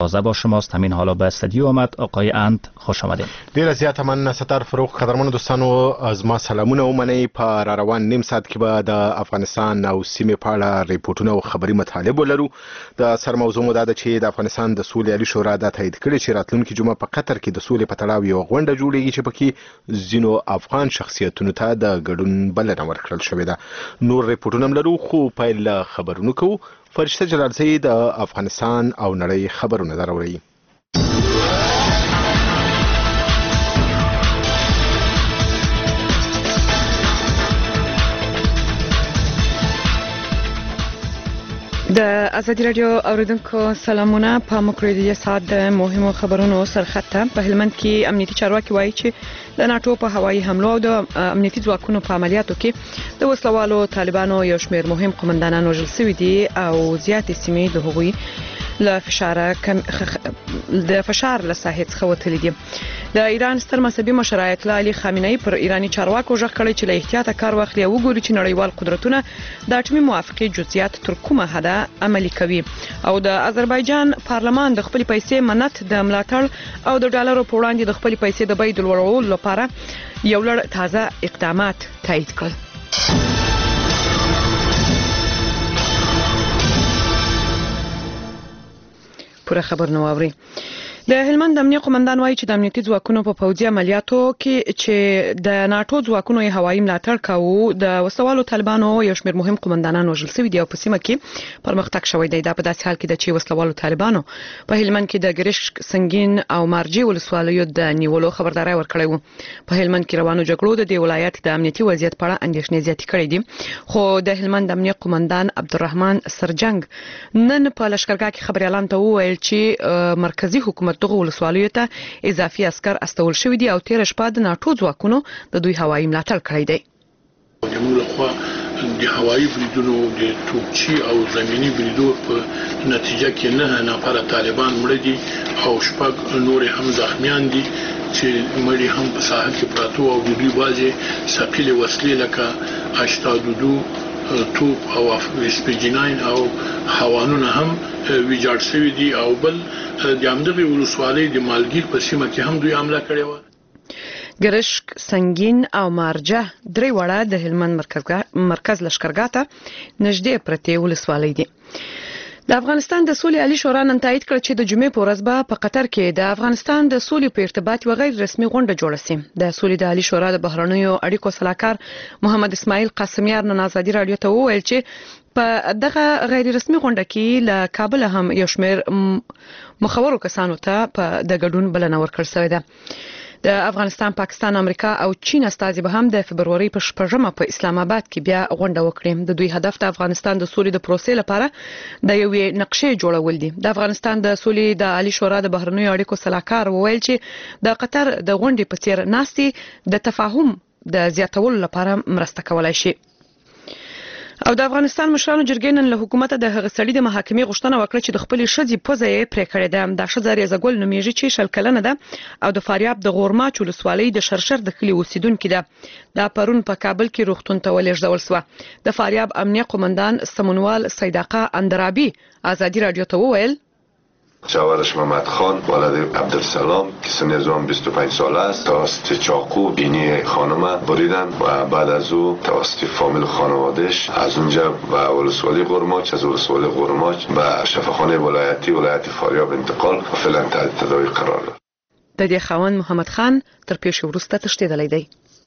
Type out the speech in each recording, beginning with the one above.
تازه با شماست. همین حالا به استودیو آمد. آقای اند خوش آمدید. ډیر زیات من ستار فروغ. قدرمنو دوستانو، از ما سلامونه ومنئ. په روان نیم ساعت کې به د افغانستان او سیمې په اړه ریپورتونه او خبري مطالب ولرو. د سر موضوع مو دا ده چې د افغانستان د سولې عالی شورا دا تایید کړی چې راتلونکي جمعه په قطر کې د سولې په تړاو یو غونډه جوړیږي چې پکې ځینو افغان شخصیتونو ته د ګډون بلنه ورکړل شوې ده. نور ریپورتونه هم لرو، خو پیل خبرونه کوو. فرشته جلالزی د افغانستان او نړۍ خبرونه دروړي. د ازادي رادیو اوریدونکو سلامونه. په مکرریه ساعت د مهمو خبرونو سرخطه. په هلمند کې امنیتي چارواکي وایي چې د ناتو په هوایي حملو او د امنیتي ځواکونو په عملیاتو کې د وسلوالو طالبانو یو شمېر مهم قومندانان وژل شوي دي او زیاتې سیمې د هغوی له فشار له ساحې څخه وتلي دي. د ایران ستر مذهبي مشر آیت الله علي خامنه‌ای پر ایرانی چارواکو ژغ کړی چې له احتیاطه کار واخلي او وګوري چې نړیوال قدرتونه د اټومي موافقې جزئیات تر کومه حده عملي کوي. او د آذربایجان پارلمان د خپل پیسې منت د ملاتړ او د ډالرو په وړاندې د خپل پیسې د بیې د لوړولو لپاره یو لړ تازه اقدامات تایید کړل. پوره خبر نو اوري. د هلمند امنیه قومندان وایي چې د امنیتي ځواکونو په پوځي عملیاتو کې چې د ناتو ځواکونو یې هوایي ملاتړ کاوه، د وسلوالو طالبانو یو شمېر مهم قومندانان وژل شوي دي او په سیمه کې پرمختګ شوی دی. دا په داسې حال کې ده چې وسلوالو طالبانو په هلمند کې د ګرشک، سنگین او مارجې ولسوالیو د نیولو خبرداري ورکړې و. په هلمند کې روانو جګړو د دې ولایت د امنیتي وضعیت په اړه اندېښنې زیاتې کړې دي. خو د هلمند امنیه قومندان عبدالرحمن سرجنګ نن په لشکرګاه کې خبريالان ته وویل چې مرکزی حکومت دغه ولسوالیو ته اضافي عسكر استول شوی دي او تیر شپه د ناتو ځواکونو د دوی هوایي ملاتړ کړی دی. د هوایي بریدونو د توپچي او زمینی بریدو په نتیجه کې نه نفر طالبان مړه دي او شپږ نور هم زخمیان دي چې مړي هم په ساحل کې پراته او د دوی بازي سپیلې وسلې لکه 82 توپ او سپیجیناین او هوانونه هم ویجاړ شوي دي او بل د همدغه ولسوالۍ د مالګیر په سیمه کې هم دوی حمله کړې و. ګرشک، سنگین او مارجه درې وړه د هلمند مرکز لشکرګاه ته نږدې پرتې ولسوالۍ دي. د افغانستان د سولې عالی شورا نن تایید کړ چې د جمعې په ورځ به په قطر کې د افغانستان د سولې په ارتباط یو غیر رسمي غونډه جوړه شي. د سولې د عالی شورا د بهرنیو اړیکو صلاحکار محمد اسماعیل قاسمیار نن ازادي رادیو ته وویل چې په دغه غیر رسمي غونډه کې له کابل هم یو شمېر مخورو کسانو ته په د ګډون بلنه ورکړل شوې ده. د افغانستان، پاکستان، امریکا او چین استازي به هم د فبرवरी په 8 په اسلام آباد کې بیا غونډه وکړي. د دوی هدف د افغانستان د سولې د پروسې لپاره د یوې نقشې جوړول دي. د افغانستان د سولې د عالی شورا د بهرنیو اړیکو صلاحکار وویل چې د قطر د غونډې په څیر ناستي د تفاهم د زیاتولو لپاره مرسته کولای شي. او د افغانستان مشرانو جرګې نن له حکومت د هغه سړي د محاکمې غوښتنه وکړه چې د خپل ښځې پوزه یې پرې کړې ده. د ښځه ریزګل نومیږي چې شل کلنه ده او د فاریاب د غورماچ ولسوالۍ د شرشر د کلي اوسیدونکې ده. دا پرون په کابل کې روغتون ته ولېږدول شوه. د فاریاب امنیه قومندان سمونوال صیداقه اندرابی ازادي رادیو ته وویل شاورش محمد خان ولد عبدالسلام که سن از آن 25 ساله است توسط چاقو بینی خانم بریدن و بعد از او توسط فامیل خانوادش از اونجا و ولسوالی قرماچ، از ولسوالی قرماچ و شفاخانه ولایت فاریاب انتقال و فعلا تحت تداوی قرار داد. د دې خاوند محمد خان تر پیښې وروسته تښتېدلی دی.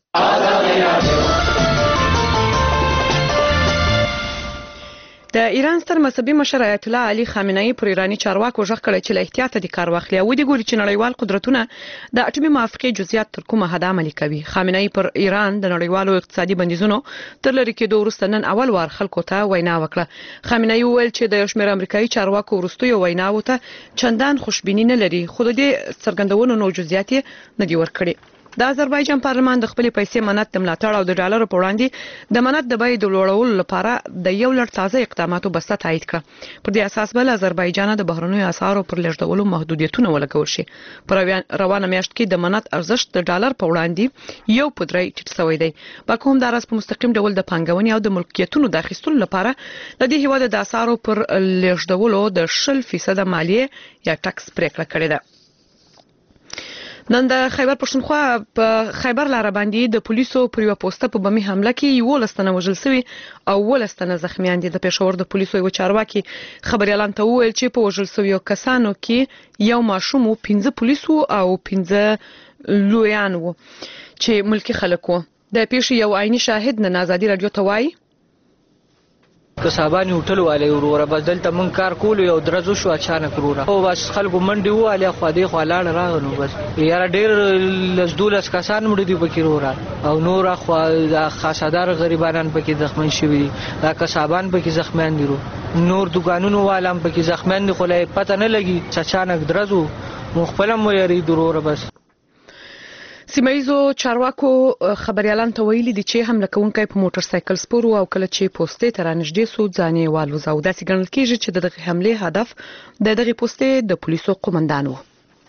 د ایران ستر مذهبي مشر آیت الله علي خامنه‌ای پر ایرانی چارواکو ژغ کړی چې له احتیاطه د کار واخلي او د ګوري چې نړیوال قدرتونه د اټومي موافقې جزئیات تر کومه حد عملي کوي. خامنه‌ای پر ایران د نړیوالو اقتصادي بندیزونو تر لري کېدو وروسته نن اول وار خلکو ته وینا وکړه. خامنه‌ای وویل چې د یو شمېر امریکایي چارواکو وروستیو ویناوو ته چندان خوشبیني نه لري، خو د دې څرګندونو نو جزئیات نه دي ورکړي. د آذربایجان پارلمان د خپل پیسې منت د ملاتړ او د ډالر په وړاندې د منت د بیې د لوړولو لپاره د یو لړ تازه اقداماتو بسته تایید کړ. پر دې اساس بل آذربایجان د بهرنیو اسعارو پر لېږدولو محدودیتونه ولګول شي. پر روانه میاشت کې د منت ارزښت د ډالر په وړاندې یو په درې ټیټ شوی دی. باکو هم د راس په مستقیم ډول د پانګونې او د ملکیتونو د اخیستلو لپاره د دې هیواد د اسعارو پر لېږدولو د 0% مالیه یا ټکس پریکړه کړې ده. نن د خیبر پښتونخوا په خیبر لاره باندې د پولیسو پر یو پوسټ په بمي حمله کې 11 تنه وژل شوي او 11 تنه زخمیان دي. د پېښور د پولیسو یو چارواکي خبريالان ته وویل چې په وژل شویو کسانو کې یو ماشوم 15 پولیسو او 15 لویان وو چې ملکی خلک وو. د پیښې یو عیني شاهد نن آزادي رادیو ته وایي کسابانی هوټل والے وروره بس دلته مون کار کول یو درځو شو اچانک وروره او بس خلکو منډي واله خو دې خو لاړ راغنو بس یاره ډېر لزدولس کسان مړ دي پکې وروره او نور خو د خاصدار غریبانان پکې زخمین شوي دي. دا کسابان پکې زخمیان دي نور دکانونو والام پکې زخمیان دي خو لا پته نه لګي اچانک درځو مخفل مو یری وروره. بس سیمایزو چارواکو خبريالان ته ویلي دي چې حمله کوونکی په موټر سایکل سپور او کله چې پوسټې ته رانږدې سو ځانې والوزه او داسې ګڼل کېږي چې د دغه حمله هدف د دغه پوسټې د پولیسو قومندان و.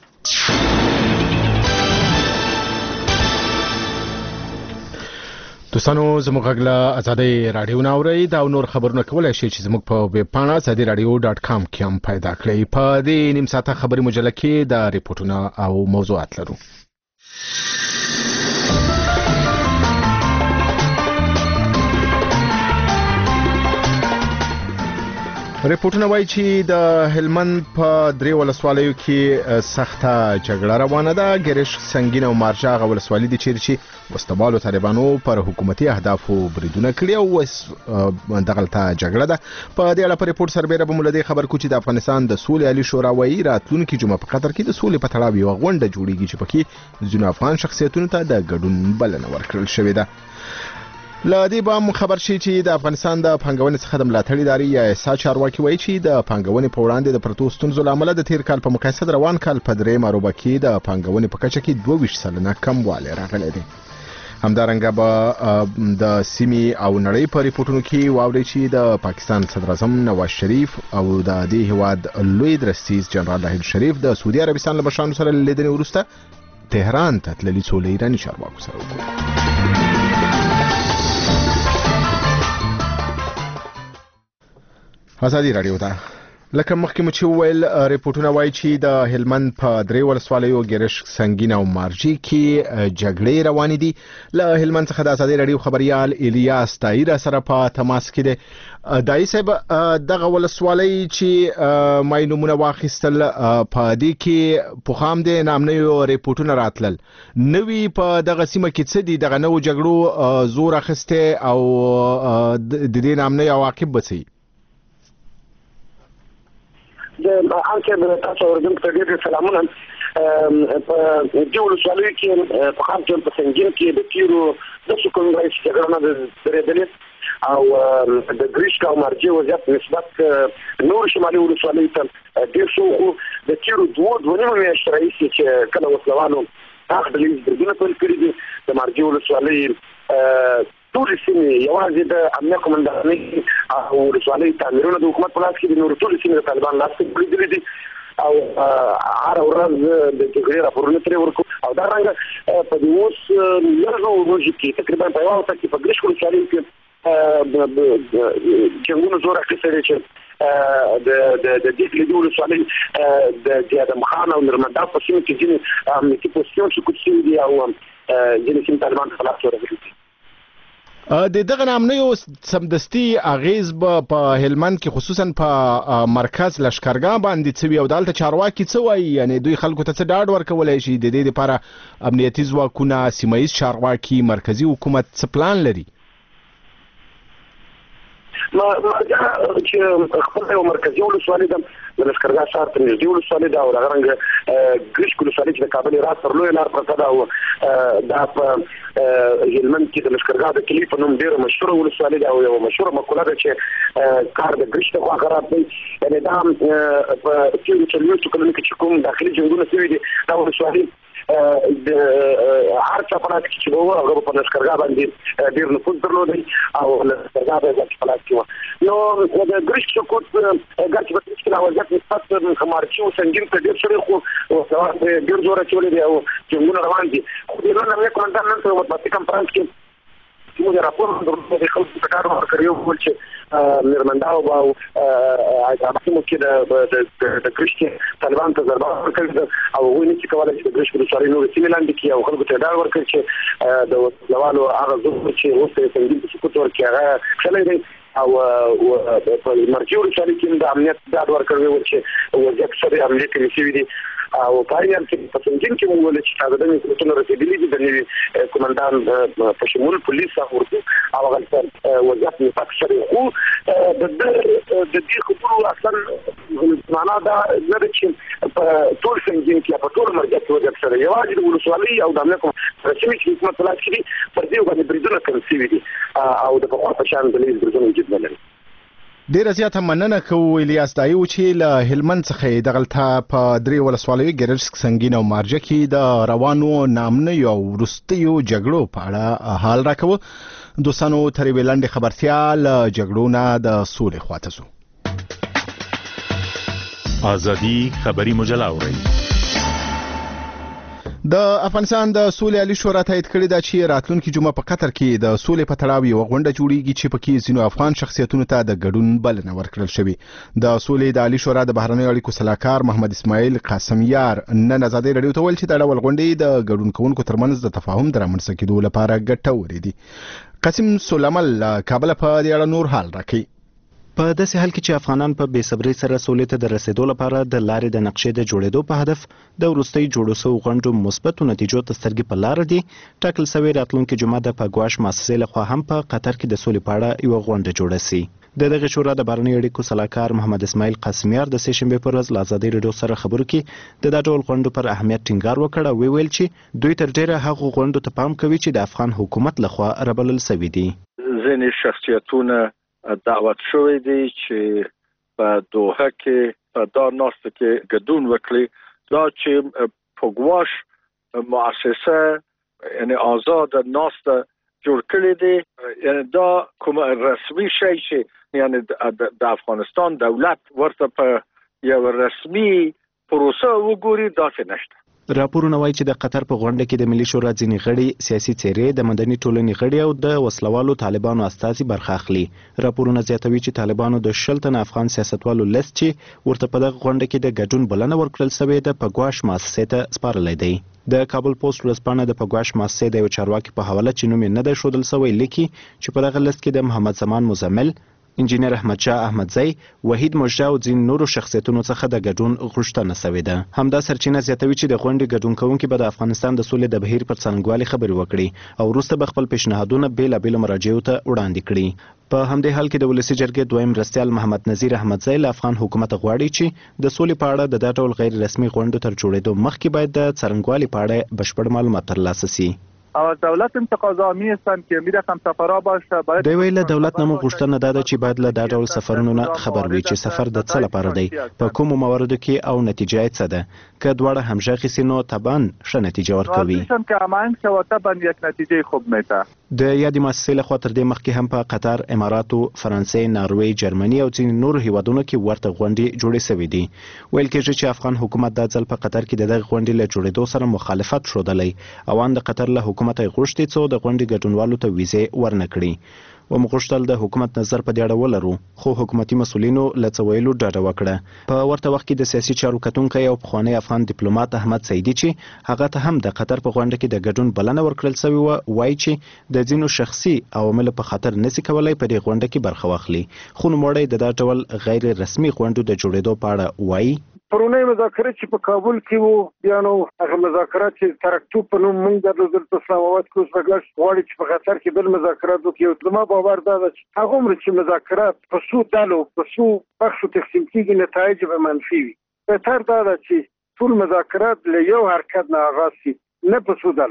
دوستانو زموږ غږ آزادي رادیو ناوړی دا نور خبرونه کولای شي چې زموږ په ویب پاڼه azadiradio.com کې هم پیدا کړئ. په دې نیم ساعته خبري مجله کې د ریپورتونو او موضوعات لرو. ریپورتونه وایي چې د هلمند په درې ولسوالیو کې سخته جګړه روانه ده. ګرش سنگین او مارجاغ ولسوالۍ دي چې وسطوالو طالبانو پر حکومتي اهدافو بریدونه کړي او دغلته جګړه ده. په دې اړه په ریپورت سربېره به مولدي خبر کو چې د افغانستان د سولې عالی شورا وایي راتلونکي جمعه په قطر کې د سولې په تړاو یو غونډه جوړیږي چې پکې ځینو افغان شخصیتونو ته د ګډون بلنه ورکړل شوې ده. لدې به خبر شي چې د افغانستان د پانګونې څخه د ملاتړ ادارې یا ایسا چارواکي وایي چې د پانګونې په وړاندې د پرتو ستونزو لامل د تیر کال په مقایسه د روان کال په درې مروبه کې د پانګونې په کچه کې 22% کموالی راغلی دی. همدارنګه به د سیمې او نړۍ په ریپورتونو کې واوري چې د پاکستان صدر اعظم نواز شریف او د دې هیواد لوی درستیز جنرال راحیل شریف د سعودي عربستان له مشرانو سره لیدنې وروسته تهران ته تللي څو ایراني چارواکو سره وکړي. آزادي رادیو ده. لکه مخکې مو چې ویل ریپورتونه وایي چې د هلمند په درې ولسوالیو ګرش سنگین او مارجی کې جګړې روانې دي. له هلمند څخه د آزادي رادیو خبريال الیاس طاهر سره په تماس کې دی. دای صاحب دغه ولسوالۍ چې مای نمونه واخیستل په دې کې پوخام د نامنیو ریپورتونه راتلل نوې په دغه سیمه کې څه دي دغه نو جګړو زور اخیسته او د دې نامنیو عواقب بسي. د انکه تاسو ورته په دې سلامونه په دې ولسوالۍ کې په خام کې په سنگین کې د تیرو د سکون رئیس څنګه د درېدل او د ګریش کا مارجي وضعیت نسبت نور شمالي ولسوالۍ ته ډېر شو د تیرو دوه میاشتې رئیس چې کله وسلوانو هغه د لیدونه په کړی دي د مارجي ولسوالۍ ټول سیمې یوازې د امنیت قومندانۍ او ولسوالۍ تعمیرونه د حکومت په لاس کې د نور ټول سیمې د طالبان لاس کې پرېږدلې دي او هر ورځ د جګړې راپورونه ترې ورکو او دا رنګه په دې اوس لږو ورځو کې تقریبا په یوه هفته کې په ګریش ولسوالۍ کې جنګونو زور اخیستی چې د دې لیدو ولسوالۍ د ادم خان او نرمندا په سیمه کې ځینې امنیتي پوستیون سقوط شوي دي او ځینې سیمې طالبان ته خلاص ورغلي دي. د دغه نامنیو سمدستي اغیز په هلمند کې خصوصا په مرکز لشکرګاه باندې څوي او دالته چارواکي څه وایي یعنی دوی خلکو ته څه ډاډ ورکولای شي د دې لپاره امنیتي ځواکونه سیمایي چارواکي مرکزی حکومت څه پلان لري؟ چې خپل یو مرکزی ولسوالۍ ده د لشکرګاه ښار ته نږدې ولسوالۍ ده او دغه رنګه ګریش ولسوالۍ چې د کابل راز پر لویه لار پرته ده او دا په هلمند کې د لشکرګاه د کلي په نوم ډېره مشهوره ولسوالۍ ده او یوه مشهوره مقوله ده چې کار د ګریش ته خوا خراب دی یعنې دا په تېرو څلوېښتو کلونو کې چې کوم داخلي جنګونه شوي دي دا ولسوالۍ د هر څه په لاس کې چې وو هغه په لشکرګاه باندې ډیر نفوذ درلود او لشکرګاه به په لاس کې و نو د ګرشک سقوط ګرځي په څه کې وضعیت نسبت خمارچي او سنگین ته ډیر شری خو ډیر زوره چولې دی او څنګه روان دي خو د نن نه کومندان نن په مطبوعاتي کنفرانس کې موږ راپور درلود د خلکو په کار ورکړیو ول چې نرمنداو او هغه کې د ګرشک طالبان ته ضربه ورکړه او ویني چې کولای شي د ګرشک د شاري نور سیملاند کې او خلکو ته ډار ورکړي چې د زوالو هغه زور چې اوسه څنګه چې سقوط ورکړي هغه خلک دی او په مرجو رسالې کې د امنیت ډاډ ورکړي چې وضعیت سره عملیات کوي دي او پایان کې په څنګه کې موږ ول چې تاسو د نړۍ رسیدلې دي د نوي کمانډان په شمول پولیس او هغه وضعیت په اکثر خو د دې خبرو اصلا معنا دا نه چې په ټول څنګه کې په ټول مرکز کې وضعیت سره یوازې د ولسوالۍ او د امنیت رسمي حکومت په لاس کې پر دې باندې بریدونه کوي دي او د په شان د لیز بریدونه جدي لري. ډیر زیاته مننه کوو الیاس دایو چې له هلمند څخه د غلطه په درې ولسوالیو ګرشک سنگین او مارجه کې د روانو نامنه یو ورستیو جګړو په اړه حال راکوه. دوستانو ترې ویلاندې خبرتیا له جګړو نه د سولې خواته سو. ازادي خبری مجله اوري. د افغانستان د سولې عالی شورا تایید کړی دا چې راتلونکي جمعه په قطر کې د سولې په تړاو یو غونډه جوړیږي چې پکې ځینو افغان شخصیتونو ته د ګډون بلنه ورکړل شوې. د سولې د عالی شورا د بهرنیو اړیکو سلاکار محمد اسماعیل قاسمیار نن ازادي رادیو ته ویل چې دا ډول غونډې د ګډون کوونکو ترمنځ د تفاهم د رامنځته کېدو لپاره ګټورې دي. قاسم سلیمل کابل په دې اړه نور حال راکړي. په داسې حال کې چې افغانان په بېصبرۍ سره سولې ته د رسیدو لپاره د لارې د نقشې د جوړېدو په هدف د وروستۍ جوړو شوو غونډو مثبتو نتیجو ته سترګې په لاره دي، ټاکل شوې راتلونکي جمعه د پګواش مؤسسې لخوا هم په قطر کې د سولې په اړه یوه غونډه جوړه شي. د دغه شورا د بهرنیو اړیکو سلاکار محمد اسماعیل قاسمیار د سهشنبې پر ورځ له ازادي رادیو سره خبرو کې د دا ډول غونډو پر اهمیت ټینګار وکړ او ویل چې دوی تر ډیره هغو غونډو ته پام کوي چې د افغان حکومت لخوا رابلل شوي دي. ځینې شخصیتونه دعوت شوی دی چې په دوحه کې په دا ناسته کې ګډون وکړي. دا چې پګواش مؤسسه یعنی آزاد ناسته جوړ کړی دی، یعنی دا کوم رسمي شی چې یعنی د افغانستان دولت ورته په یو رسمي پروسه وګوري داسې نشته. راپورونه وایي چې د قطر په غونډه کې د ملي شورا ځینې غړي، سیاسي څېرې، د مدني ټولنې غړي او د وسلوالو طالبانو استازي برخه اخلي. راپورونه زیاتوي چې طالبانو د 10 تنه افغان سیاستوالو لیست چې ورته په دغه غونډه کې د ګډون بلنه ورکړل شوې د پګواش مؤسسې ته سپارلی دی. د کابل پوسټ ورځپاڼه د پګواش مؤسسې د یو چارواکي په حواله چې نوم یې نه دی ښودل شوی لیکي چې په دغه لیست کې د محمد زمان مزمل، انجینر احمد شاه احمدزی، وحید مجده او ځین نورو شخصیتونو څخه د ګډون غوښتنه شوې ده. همدا سرچینه زیاتوي چې د غونډې ګډون کوونکي به د افغانستان د سولې د بهیر پر څرنګوالي خبرې وکړي او وروسته به خپل پیشنهادونه بېلابېلو مراجعو ته وړاندې کړي. په همدې حال کې د ولسي جرګې دویم مرستیال محمد نذیر احمدزی له افغان حکومت غواړي چې د سولې په اړه د دا ډول غیر رسمي غونډو تر جوړېدو مخکې باید د څرنګوالي په اړه بشپړ معلومات ترلاسه شي. از دولت هم تقاضا می‌استند که می‌رفتم سفرها باشه. باید دی ویل دولت نمو غوښتنه ده چې باید له دا ډول سفرونو نه خبر وي چې سفر د څه لپاره دی، په کومو مواردو کې او نتیجه یې څه ده. که دواړه همغږي سي نو طبعا ښه نتیجه ورکوي. که هماهنگ شود طبعا یک نتیجه خوب میده. د یادې مؤسسې لخوا تر دې مخکې هم په قطر، اماراتو، فرانسې، ناروې، جرمني او ځینې نورو هیوادونو کې ورته غونډې جوړې شوې دي. ویل کېږي چې افغان حکومت دا ځل په قطر کې د دغه غونډې له جوړېدو سره مخالفت ښودلی او ان د قطر له حکومت یې غوښتي څو د غونډې ګډونوالو ته ویزې ورنکړي. ومغوښتل د حکومت نظر په دې اړه ولرو، خو حکومتي مسؤلینو له څه ویلو ډډه وکړه. په ورته وخت کې د سیاسي چارو کتونکی او پخوانی افغان ډیپلوماټ احمد سعیدي چې هغه ته هم د قطر په غونډه کې د ګډون بلنه ورکړل شوې وه، وایي چې د ځینو شخصي عواملو په خاطر نشي کولای په دې غونډه کې برخه واخلي. خو نوموړی د دا ډول غیر رسمي غونډو د جوړېدو په اړه وایي پرونی مذاکرات چې په کابل کې وو، بیا نو هغه مذاکرات چې ترکتوب په نوم موږ درلودل په اسلام آباد کې، اوس بغاش غواړي چې په قطر کې بل مذاکرات وکړي. زما باور دا ده چې هغه عمر چې مذاکرات په څو ډلو په څو بخشو تقسیم کېږي نتایج به منفي وي. بهتر دا ده چې ټول مذاکرات له یو حرکت نه آغاز شي، نه په څو ډلو.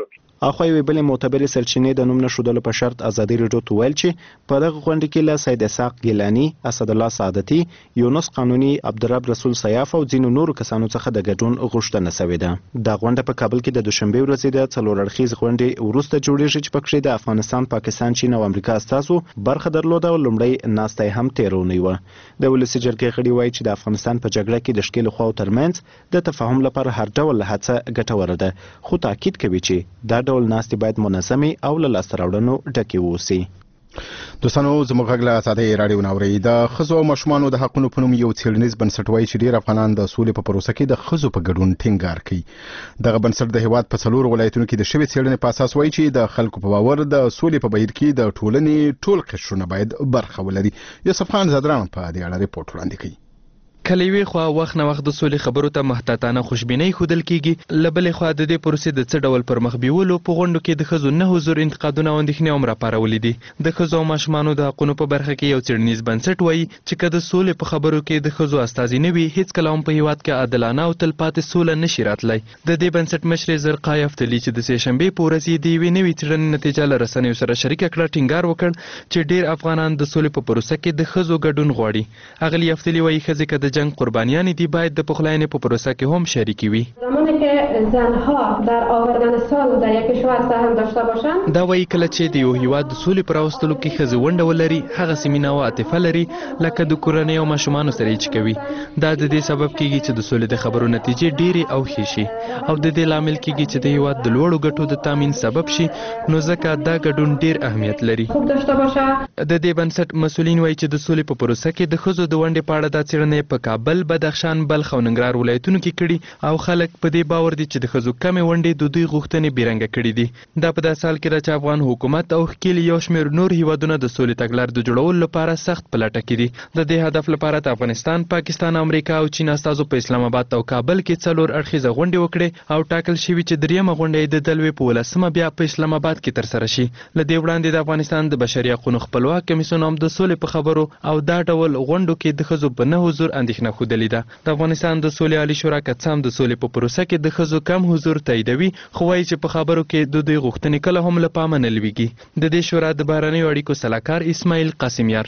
اخو یو بل معتبر سرچینې د نوم نشودلو په شرط ازادي رادیو ته ویل چې په دغه غونډه کې له سید اسحاق ګیلانی، اسد الله سعادتي، یونس قانوني، عبدالرب رسول سیاف او ځینو نورو کسانو څخه د ګډون غوښتنه شوې ده. دا غونډه په کابل کې د دوشنبه ورځې د څلور اړخیز غونډې وروسته جوړیږي چې پکې د افغانستان، پاکستان، چین او امریکا استازو برخه درلوده او لومړی ناسته هم تیرونی و. د ولسي جرګې غړي وایي چې د افغانستان په جګړه کې د ښکېلو خواو ترمنځ د تفاهم لپاره هر ډول هڅه ګټوره ده، خو تاکید کوي چې دا ډول ناستې باید منظمې او له لاسته راوړنو ډکې واوسي. دوستانو زموږ غږ له ساده راډیو ناوري د ښځو او ماشومانو د حقونو په نوم یو څېړنیز بنسټ وایي چې ډېر افغانان د سولې په پروسه کې د ښځو په ګډون ټینګار کوي. دغه بنسټ د هیواد په 4 ولایتونو کې د شوې څېړنې په اساس وایي چې د خلکو په باور د سولې په بهیر کې د ټولنې ټول قشرونه باید برخه ولري. یوسف خان زادران په دې اړه ریپورت وړاندې کوي. کله وی خو وخت نه وخت د سولې خبرو ته محتاطانه خوشبینۍ خودل کیږي، لبلې خو د دې پروسې د څه ډول پر مخ بیولو په غونډو کې د ښځو نه حضور انتقادونه او اندېښنې هم راپارولې دي. د ښځو او ماشومانو د حقونو په برخه کې یو څېړنیز بنسټ وایي چې که د سولې په خبرو کې د ښځو استازي نه وي، هیڅکله هم په هیواد کې عادلانه او تلپاتې سوله نشي راتلی. د دې بنسټ مشر زرقا یفتلي چې د سهشنبې په ورځ یې د یوې نوې څېړنې نتیجه له رسنیو سره شریکه کړه، ټینګار وکړ چې ډېر افغانان د سولې په پروسه کې د ښځو ګډون غواړي. اغلې یفتلي وایي ښځې که د جنگ قربانیان دی باید د پخلاینې په پروسه کې هم شریکی وي. زمانی که زنها در آوردن سولې در یک کشور سهم داشته باشند، دا وایي کله چې د یو هیواد د سولې پر راوستلو کې ښځې ونډه ولري، هغه مینه او عاطفه لري لکه د کورنۍ او ماشومانو سره چې کوي. دا د دې سبب کیږي چې د سولې د خبرو نتیجې ډېرې او ښې شي او د دې لامل کیږي چې د هیواد د لوړو ګټو د تامین سبب شي، نو ځکه دا ګډون ډېر اهمیت لري. خوب داشته باشه. د دې بنسټ مسؤلین وایي چې د سولې په پروسه کې د ښځو د ونډې په اړه دا څېړنې په کابل، بدخشان، بلخ او ننګرهار ولایتونو کې کړي او خلک په دې باور دي چې د ښځو کمې ونډې د دوی غوښتنې بېرنګه کړي دي. دا په داسې حال کې ده چې افغان حکومت او ښکېلي یو شمېر نور هیوادونه د سولې تګلارې د جوړولو لپاره سخت په لټه کې دي. د دې هدف لپاره د افغانستان، پاکستان، امریکا او چین استازو په اسلام آباد او کابل کې 4 اړخیزه غونډې وکړې او ټاکل شوي چې دریمه غونډه د دلوي په 18مه بیا په اسلام آباد کې ترسره شي. له دې وړاندې د افغانستان د بشري حقوقو خپلواک کمیسیون هم د سولې په خبرو او دا ډول غونډو کې د ښځو په نه حضور اندېښنه ښودلې ده. د افغانستان د سولې عالي شورا که څه هم د سولې په پروسه کې د ښځو کم حضور تاییدوي، خو وایي چې په خبرو کې د دوی غوښتنې کله هم له پامه نه لویږي. د دې شورا د بهرنیو اړیکو سلاکار اسماعیل قاسمیار: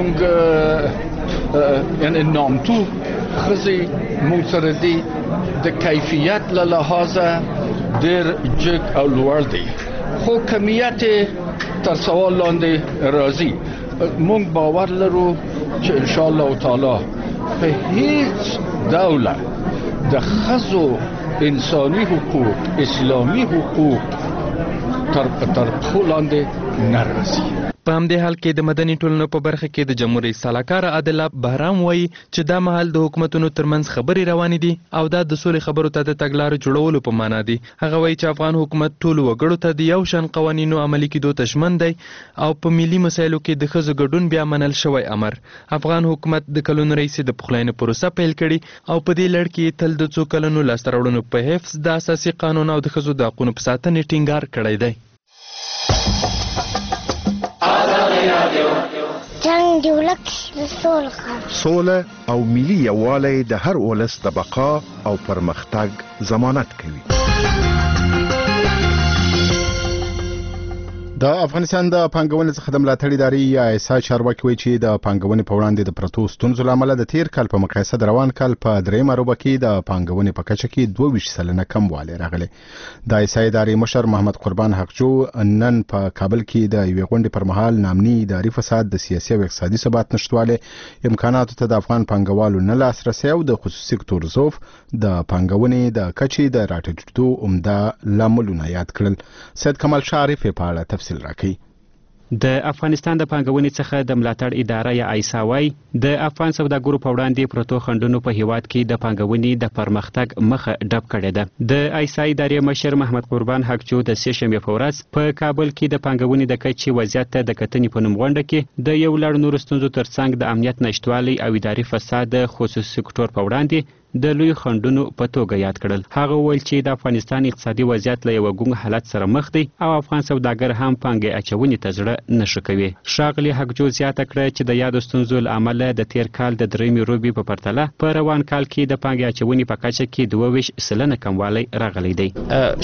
مونږ یعنی نامتو ښځې مونږ سره دي د کیفیت له لحاظه ډېر جګ او لوړ دی، خو کمیت تر سوال لاندې راځي. مونږ باور لرو چې ان شاء الله تعالی په هیڅ دولت د ښځو انساني حقوق، اسلامي حقوق تر پښو لاندې نه راځي. په همدې حال کې د مدني ټولنو په برخه کې د جمهوریت سلاکار عادل بهرام وایي چې دا مهال د حکومتونو ترمنځ خبرې روانې دي او دا د سولې خبرو ته د تګلارې جوړولو په معنا دي. هغه وایي چې افغان حکومت ټولو وګړو ته د یو شان قوانینو عملي کېدو ته ژمن دی او په ملي مسایلو کې د ښځو ګډون بیا منل شوی امر. افغان حکومت د کلونو راهیسې د پخلاینې پروسه پیل کړي او په دې لړ کې تل د څو کلونو لاسته راوړنو په حفظ د اساسي قانون او د ښځو د حقونو په ساتنې ټینګار کړی دی. جنگ دی ولک سوله او ملي یووالی د هر ولس د بقا او پرمختګ ضمانت کوي. د افغانستان د پانګونې څخه د ملاتړ ادارې یا ایسا چارواکي وایي چې د پانګونې په وړاندې د پرتو ستونزو له امله د تیر کال په مقایسه د روان کال په درېیمه روبه کې د پانګونې په کچه کې 22% کموالی راغلی. د ایسا ادارې مشر محمد قربان حقجو نن په کابل کې د یوې غونډې پر مهال نامني اداري فساد، د سیاسي او اقتصادي ثبات نشتوالی، امکاناتو ته د افغان پانګوالو نه لاسرسی او د خصوصي سکتور ضعف د پانګونې د کچې د راټیټېدو عمده لاملونه یاد کړل. سید کمال شریف په اړه تفصیل راکړي. د افغانستان د پانګونې څخه د ملاتړ اداره یا ایسا وای د افغان سوداګرو په وړاندې پروتو خنډونو په هیواد کې د پانګونې د پرمختګ مخه ډب کړې ده. د ایسا ادارې مشر محمد قربان حقجو د سهشنبې په ورځ په کابل کې د پانګونې د کچې وضعیت ته د کتنې په نوم غونډه کې د یو لړ نورو ستونزو ترڅنګ د امنیت نشتوالي او اداري فساد د خصوصي سکتور په وړاندې د لوی خنډونو په توګه یاد کړل. هغه وویل چې د افغانستان اقتصادي وضعیت له یو ګونګ حالت سره مخ دی او افغان سوداګر هم پانګې اچونې ته زړه نشي کوي. ښاغلي حقجو زیاته کړه چې د یادو ستونزو له امله د تیر کال د درېیمې روبي په پرتله په روان کال کې د پانګې اچونې په کچه کې 22% کموالی راغلی دی.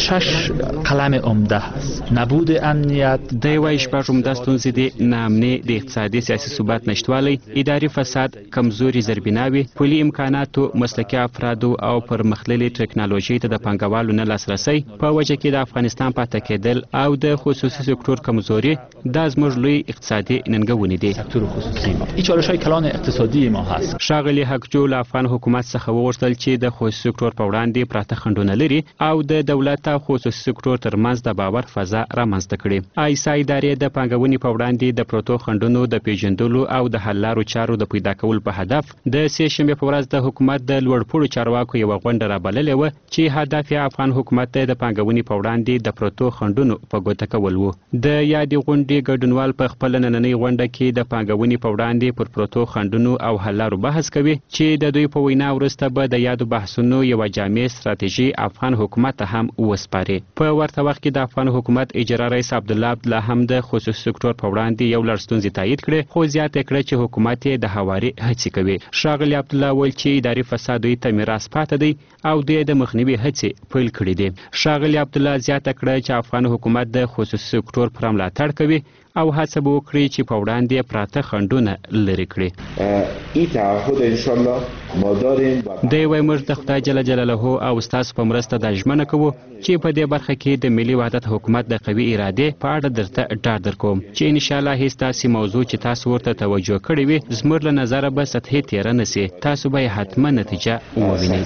6 قلم عمده است. نبود امنیت د وایي شپږ عمده ستونزې دي: ناامني، د اقتصادي سیاسي ثبات نشتوالی، اداري فساد، کمزوري زیربناوي، پولي امکاناتو، مسلکي افرادو او پرمختللې ټکنالوژي ته د پانګوالو نه لاسرسی، په وجه کې د افغانستان پاتې کېدل او د خصوصي سکتور کمزوري دا زموږ لوی اقتصادي ننګونې دي. سکتور خصوصي این چالش‌های کلان اقتصادی ما هست. ښاغلي حقجو له افغان حکومت څخه وغوښتل چې د خصوصي سکتور په وړاندې پراته خنډونه لري او د دولت او خصوصي سکتور ترمنځ د باور فضا رامنځته کړي. آیسا ادارې د پانګونې په وړاندې د پروتو خنډونو د پیژندلو او د حل لارو چارو د پیدا کولو په هدف د سې شنبې په ورځ د حکومت د لوړپوړو چارواکو یوه غونډه رابللې وه چې هدف یې افغان حکومت ته د پانګونې په وړاندې د پروتو خنډونو په ګوته کول و. د یادې غونډې ګډونوال په خپله نننۍ غونډه کې د پانګونې په وړاندې پر پروتو خنډونو او حل لارو بحث کوي چې د دوی په وینا وروسته به د یادو بحثونو یوه جامع ستراتیژي افغان حکومت ته هم وسپاري. په ورته وخت کې د افغان حکومت اجرا رئیس عبدالله عبدالله هم د خصوصي سکتور په وړاندې یو لړ ستونزې تایید کړې، خو زیاته کړه چې حکومت یې د هواري هڅې کوي. ښاغلي عبدالله ویل چې اداري فساد دوی ته میراث پاتې دی او دوی د مخنیوي هڅې پیل کړي دي. ښاغلي عبدالله زیاته کړه چې افغان حکومت د خصوصي سکتور پر ملاتړ کوي او هڅه به وکړي چې په وړاندې پراته خنډونه لرې کړي. این تعهد انشاءالله ما داریم. دی وایي موږ د خدای جل جلاله او ستاسو په مرسته دا ژمنه کوو چې په دې برخه کې د ملي وحدت حکومت د قوي ارادې په اړه درته ډاډ درکوم چې انشاءالله هیڅ داسې موضوع چې تاسو ورته توجه کړې وي زموږ له نظره به سطحي تیره نه سي، تاسو به یې حتما نتیجه ووینئ.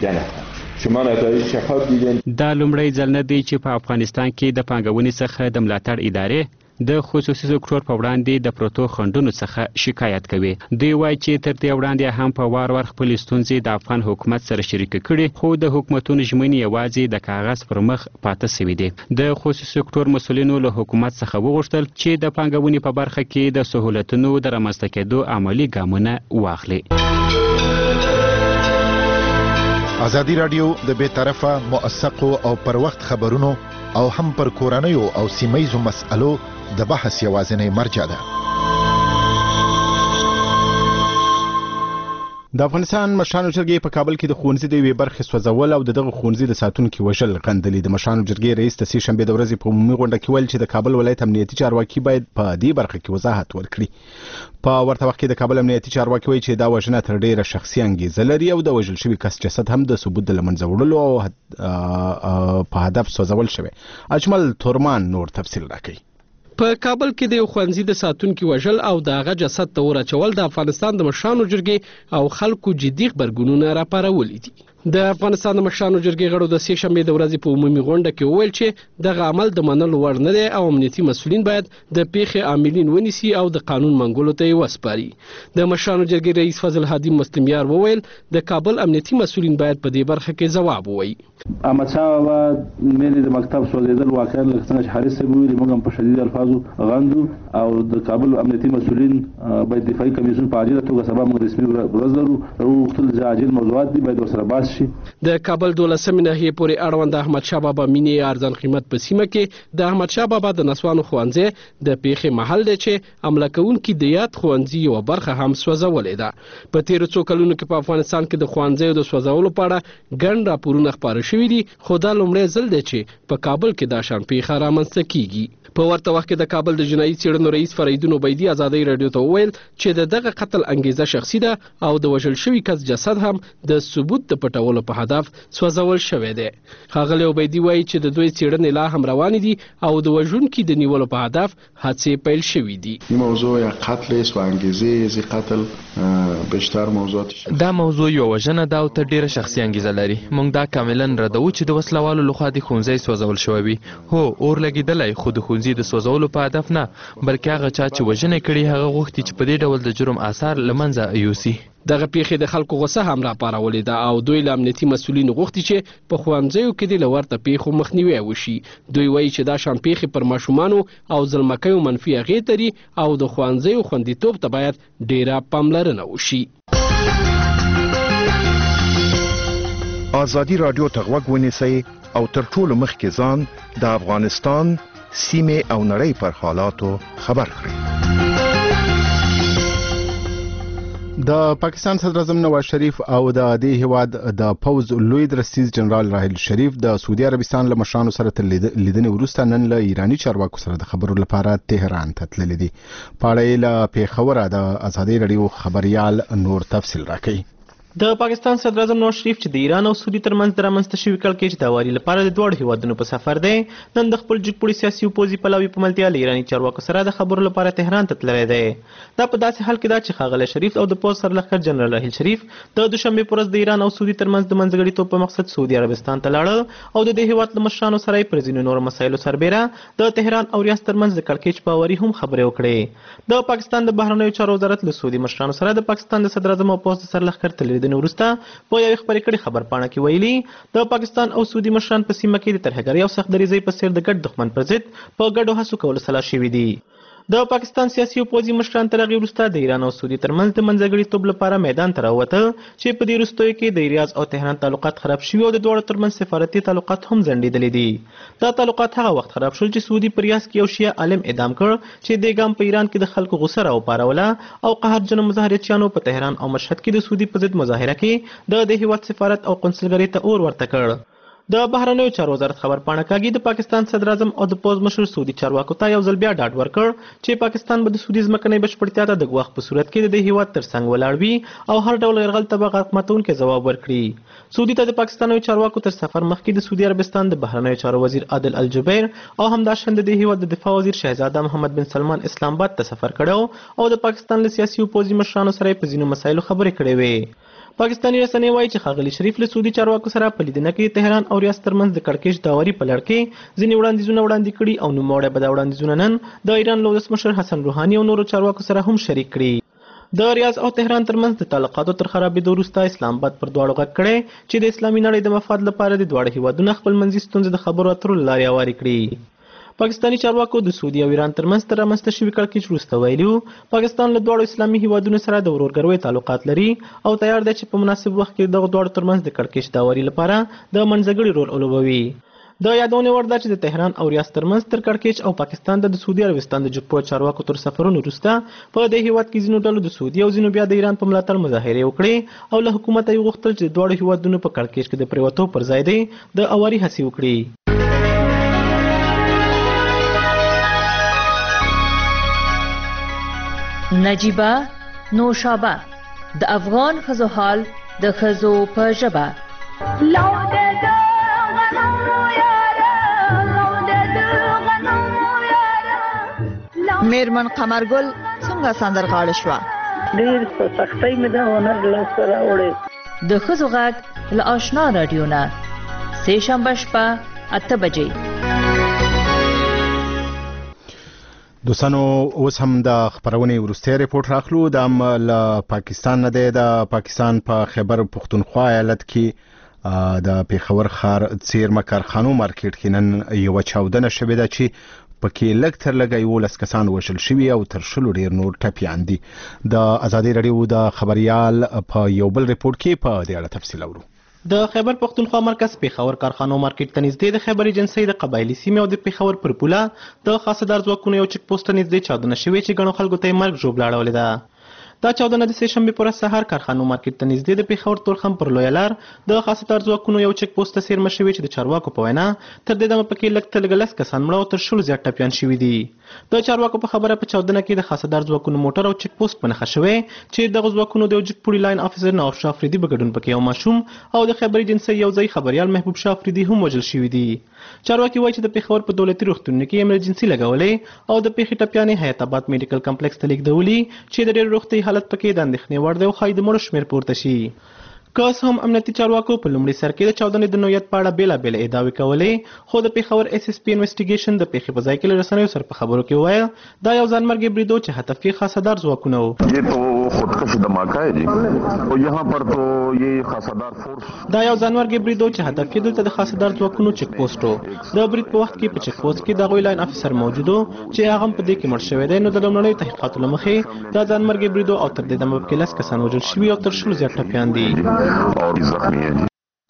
دا لومړی ځل نه دی چې په افغانستان کې د پانګونې څخه د ملاتړ ادارې د خصوصي سکتور په وړاندې د پروتو خنډونو څخه شکایت کوي. دوی وایي چې تر دې وړاندې هم په وار وار خپلې ستونزې د افغان حکومت سره شریکې کړي، خو د حکومتونو ژمنې یوازې د کاغذ پر مخ پاته سوي دي. د خصوصي سکتور مسؤلینو له حکومت څخه وغوښتل چې د پانګونې په برخه کې د سهولتونو د رامنځته کېدو عملي ګامونه واخلي. ازادي راډیو د بیطرفه، موثقو او پر وخت خبرونو او هم پر کورنیو او سیمهیزو مسألو د بحث یوازینی مرجع ده. د افغانستان مشرانو جرګې په کابل کې د ښوونځي د یوې برخې سوځول او دغه ښوونځي د ساتونکي وژل غندلي. د مشرانو جرګې رئیس د سې شنبې د ورځې په عمومي غونډه کې ویل چې د کابل ولایت امنیتي چارواکي باید په دې برخه کې وضاحت ورکړي. په ورته وخت کې د کابل امنیتي چارواکي وایي چې دا وژنه تر ډیره شخصي انګیزه لري او د وژل شوي کس جسد هم د ثبوت د له منځه وړلو او په هدف سوځول شوی. اجمل تورمان نور تفصیل راکوي. په کابل کې د خوندزي د ساتونکو وژل او د هغه جسد ته ورچول د افغانستان د مشرانو جرګې او خلکو جدي خبرګونونه راپارولي دي. د افغانستان د مشرانو جرګې غړو د سې شنبې د ورځې په عمومي غونډه کې وویل چې دغه عمل د منلو وړ نه دی او امنیتي مسؤلین باید د پیښې عاملین ونیسي او د قانون منګولو ته یې وسپاري. د مشرانو جرګې رئیس فضل هادي مسلمیار وویل د کابل امنیتي مسؤلین باید په دې برخه کې ځواب ووایي. احمدشاه بابا ملي د مکتب سوځیدل واقعا لکه څنګه چې حارث صاحب ویلي موږ هم په شدید الفاظو غندو او د کابل امنیتي مسؤلین باید دفاعي کمیسیون په عاجله توګه سبا موږ رسمي ورځ لرو او وختل عاجل موضوعات دي باید ورسره بحث شي. د کابل 12 ناحیې پورې اړوند د احمدشاه بابا مینې ارزان قیمت په سیمه کې د احمدشاه بابا د نسوانو ښوونځی د پیښې محل دی چې عمله کوونکي د یاد ښوونځي یوه برخه هم سوځولې ده. په تیرو څو کلونو کې په افغانستان کې د ښوونځیو د سوځولو په اړه ګڼ راپورونه خپاره شوي دي، خو دا لومړی ځل دی چې په کابل کې دا شان پیښه رامنځته کیږي. په ورته وخت کې د کابل د جنایي څېړنو رئیس فریدون عبیدي ازادۍ راډیو ته وویل چې د دغه قتل انګیزه شخصي ده او د وژل شوي کس جسد هم د ثبوت د پټولو په هدف سوځول شوی دی. ښاغلی عبیدي وایي چې د دوی څېړنې لا هم روانې دي او د وژونکي د نیولو په هدف هڅې پیل شوي دي. این موضوع یا قتل است و انگیزه از قتل بیشتر موضوعات دا موضوع یو وژنه ده او تر ډیره شخصي انګیزه لري. موږ دا کاملا ردوو چې د وسلوالو لخوا د ښوونځی سوځول شوی وي. هو اور لګېدلی خو د ښوونځي د سوځولو په هدف نه، بلکې هغه چا چې وژنه کړي هغه غوښتي چې په دې ډول د جرم آثار له منځه یوسي. دغه پیښې د خلکو غوسه هم راپارولې ده او دوی له امنیتي مسؤلینو غوښتي چې په ښوونځیو کې د له ورته پیښو مخنیوی وشي. دوی وایي چې دا شان پیښې پر ماشومانو او ځلمکیو منفي اغېز لري او د ښوونځیو خوندیتوب ته باید ډیره پاملرنه وشي. ازادي رادیو ته غوږ ونیسئ او تر ټولو مخکې ځان د افغانستان سیمه او نړۍ پر حالاتو خبر کړئ. د پاکستان صدر اعظم نواز شریف او د دې هیواد د پوز لوی درستیز جنرال راحیل شریف د سعودي عربستان له مشرانو سره تر لیدنې وروسته نن له ایرانی چارواکو سره د خبرو لپاره تهران ته تللي دي. په اړه له پیښوره د ازادي رادیو خبريال نور تفصیل راکړي. د پاکستان صدر اعظم نواز شریف چې د ایران او سعودي ترمنځ د رامنځته شوي کړکېچ د هواري لپاره د دواړو هیوادونو په سفر دی، نن د خپل جګپوړي سیاسي او پوځي پلاوي په ملتیا له ایراني چارواکو سره د خبرو لپاره تهران ته تللی دی. دا په داسې حال کې ده چې ښاغلی شریف او د پوځ سرلښکر جنرال راحیل شریف د دوشنبې په ورځ د ایران او سعودي ترمنځ د منځګړیتوب په مقصد سعودي عربستان ته لاړل او د دې هیواد له مشرانو سره یې پر ځینو نورو مسایلو سربیره د تهران او ریاض ترمنځ د کړکېچ په هواري هم خبرې وکړې. د پاکستان د بهرنیو چارو وزارت له سعودي مشرانو سره د پاکستان د صدر اعظم او پوځ د سرلښکر تر لیدنې وروسته په یوې خبرې کړې خبرپاڼه کې ویلي د پاکستان او سعودي مشران په سیمه کې د ترهګرۍ او سختدریزۍ په څیر د ګډ دښمن پر ضد په ګډو هڅو کولو سلا شوي دي. د پاکستان سیاسي او پوځي مشران تر هغې وروسته د ایران او سعودي ترمنځ د منځګړیتوب لپاره میدان ته راووتل چې په دې وروستیو کې د ریاض او تهران تعلقات خراب شوي او د دواړو ترمنځ سفارتي تعلقات هم ځنډېدلي دي. دا تعلقات هغه وخت خراب شول چې سعودي په ریاض کې یو شیعه عالم اعدام کړ چې دې ګام په ایران کې د خلکو غوسه راوپاروله او قهرجنو مظاهرچیانو په تهران او مشهد کې د سعودي په ضد مظاهره کې د دې هیواد سفارت او قونسلګرۍ ته اور ورته کړ. د بهرنیو چارو وزارت خبرپاڼه کاږي د پاکستان صدر اعظم او د پوځ مشر سعودي چارواکو ته یو ځل بیا ډاډ ورکړ چې پاکستان به د سعودي ځمکنۍ بشپړتیا ته د ګواښ په صورت کې د دې هیواد تر څنګ ولاړ وي او هر ډول یرغل ته به غرق ماتونکی ځواب ورکړي. سعودي ته د پاکستانیو چارواکو تر سفر مخکې د سعودي عربستان د بهرنیو چارو وزیر عادل الجبیر او همداشان د دې هیواد د دفاع وزیر شهزاده محمد بن سلمان اسلام آباد ته سفر کړی او د پاکستان له سیاسي او پوځي مشرانو سره په ځینو مسایلو خبرې کړې وې. پاکستاني رسنۍ وایي چې ښاغلي شریف له سعودي چارواکو سره په لیدنه کې تهران او ریاض ترمنځ د کړکېچ د هواري په لړ کې ځینې وړاندیزونه وړاندې کړي او نوموړی به دا وړاندیزونه نن د ایران له ولسمشر حسن روحاني او نورو چارواکو سره هم شریک کړي. د ریاض او تهران ترمنځ د تعلقاتو تر خرابېدو وروسته اسلام آباد پر دواړو غږ کړی چې د اسلامي نړۍ د مفاد لپاره د دواړو هیوادونو خپل منځي ستونزې د خبرو اترو له لارې هوارې کړي. پاکستاني چارواکو د سعودي او ایران ترمنځ تر رامنځته شوي کړکېچ وروسته ویلي پاکستان له دواړو اسلامي هیوادونو سره د ورورګلوۍ تعلقات لري او تیار دی چې په مناسب وخت کې دغه دواړو ترمنځ د کړکېچ د هواري لپاره د منځګړي رول ولوبوي. د یادونې وړ ده چې د تهران او ریاض ترمنځ تر کړکېچ او پاکستان د سعودي عربستان د جګپوړو چارواکو تر سفرونو وروسته په دې هیواد کې ځینو ډلو د سعودي او ځینو بیا د ایران په ملاتړ مظاهرې وکړې او له حکومته یې غوښتل چې د دواړو هیوادونو په کړکېچ کې د پرېوتو پر ځای دی د هواري هڅې وکړي. نجیبه نوشابه د افغان ښځو حال د ښځو په ژبه. میرمن قمرګل څنګه سندرغاړې شوه؟ ډېر په سختۍ مې دا هنر لاسته راوړی. د ښځو غږ له آشنا راډیو نه سې شنبه شپه 8 بجې. دوستانو اوس هم د خبرونې وروستی ریپورت راخلو. د له پاکستان نه دی. د پاکستان په خیبر پختونخوا ایالت کې د پیښور ښار څیرمه کارخانو مارکیټ کې نن یوه چاودنه شوې ده چې پکې لږ تر لږه 11 کسان وژل شوي او تر 100 ډېر نور ټپیان دي. د ازادي رادیو د خبريال په یو بل ریپورت کې په دې اړه تفصیل اورو. د خیبر پختونخوا مرکز پیښور کارخانو مارکیټ ته نږدې د خیبر ایجنسۍ د قبایلي سیمې او د پیښور پر پوله د خاصدار ځواکونو یو چک پوسټ ته نږدې چاودنه شوې چې ګڼو خلکو ته یې مرګ ژوبله اړولې ده. دا چاودنه د سې شنبې پر ورځ سهار کارخانو مارکیټ ته نږدې د پیښور تورخم پر لویه لار د خاصدار ځواکونو یو چک پوسټ ته څیرمه شوې چې د چارواکو په وینا تر دې دمه پکې لږ تر لږه 10 کسان مړه او تر 100 زیات ټپیان شوي دي. د چارواکو په خبره په چاودنه کې د خاصدار ځواکونو موټر او چک پوسټ په نښه شوی چې دغه ځواکونو د یو جګپوړي لاین افیسر نواب شاه افریدي په ګډون پکې یو ماشوم او د خیبر ایجنسۍ یو ځای خبریال محبوب شاه افریدي هم وژل شوي دي. چارواکي وایي چې د پیښور په دولتي روغتونونو کې ایمرجنسي لګولې او د پیښې ټپیانې حیات آباد میډیکل کمپلیکس ته لیږدولي چې د ډېر روغتي حالت پکې د اندېښنې وړ دی او ښایي د مړو شمېر پورته شي. که هم امنیتي چارواکو په لومړي سر کې د چاودنې د نوعیت په اړه بېلابېلې ادعاوې کولې خو د پیښور اس اس پی انویسټیګیشن د پیښې په ځای کې له رسنیو سره په خبرو کې وویل دا یو ځانمرګي بریدو چې هدف یې خاصدار ځواکونه وو. دا یو ځانمرګي بریدو چې هدف یې دلته د خاصدار ځواکونو چک پوسټ و. د برید په وخت کې په چک پوسټ کې د هغوی لاین افیسر موجود و چې هغه هم په دې کې مړ شوی دی. نو د لومړنیو تحقیقاتو له مخې دا ځانمرګي بریدو او تر دې دمه پکې 10 کسان وژل شوي او تر 100 زیات ټپیان دي.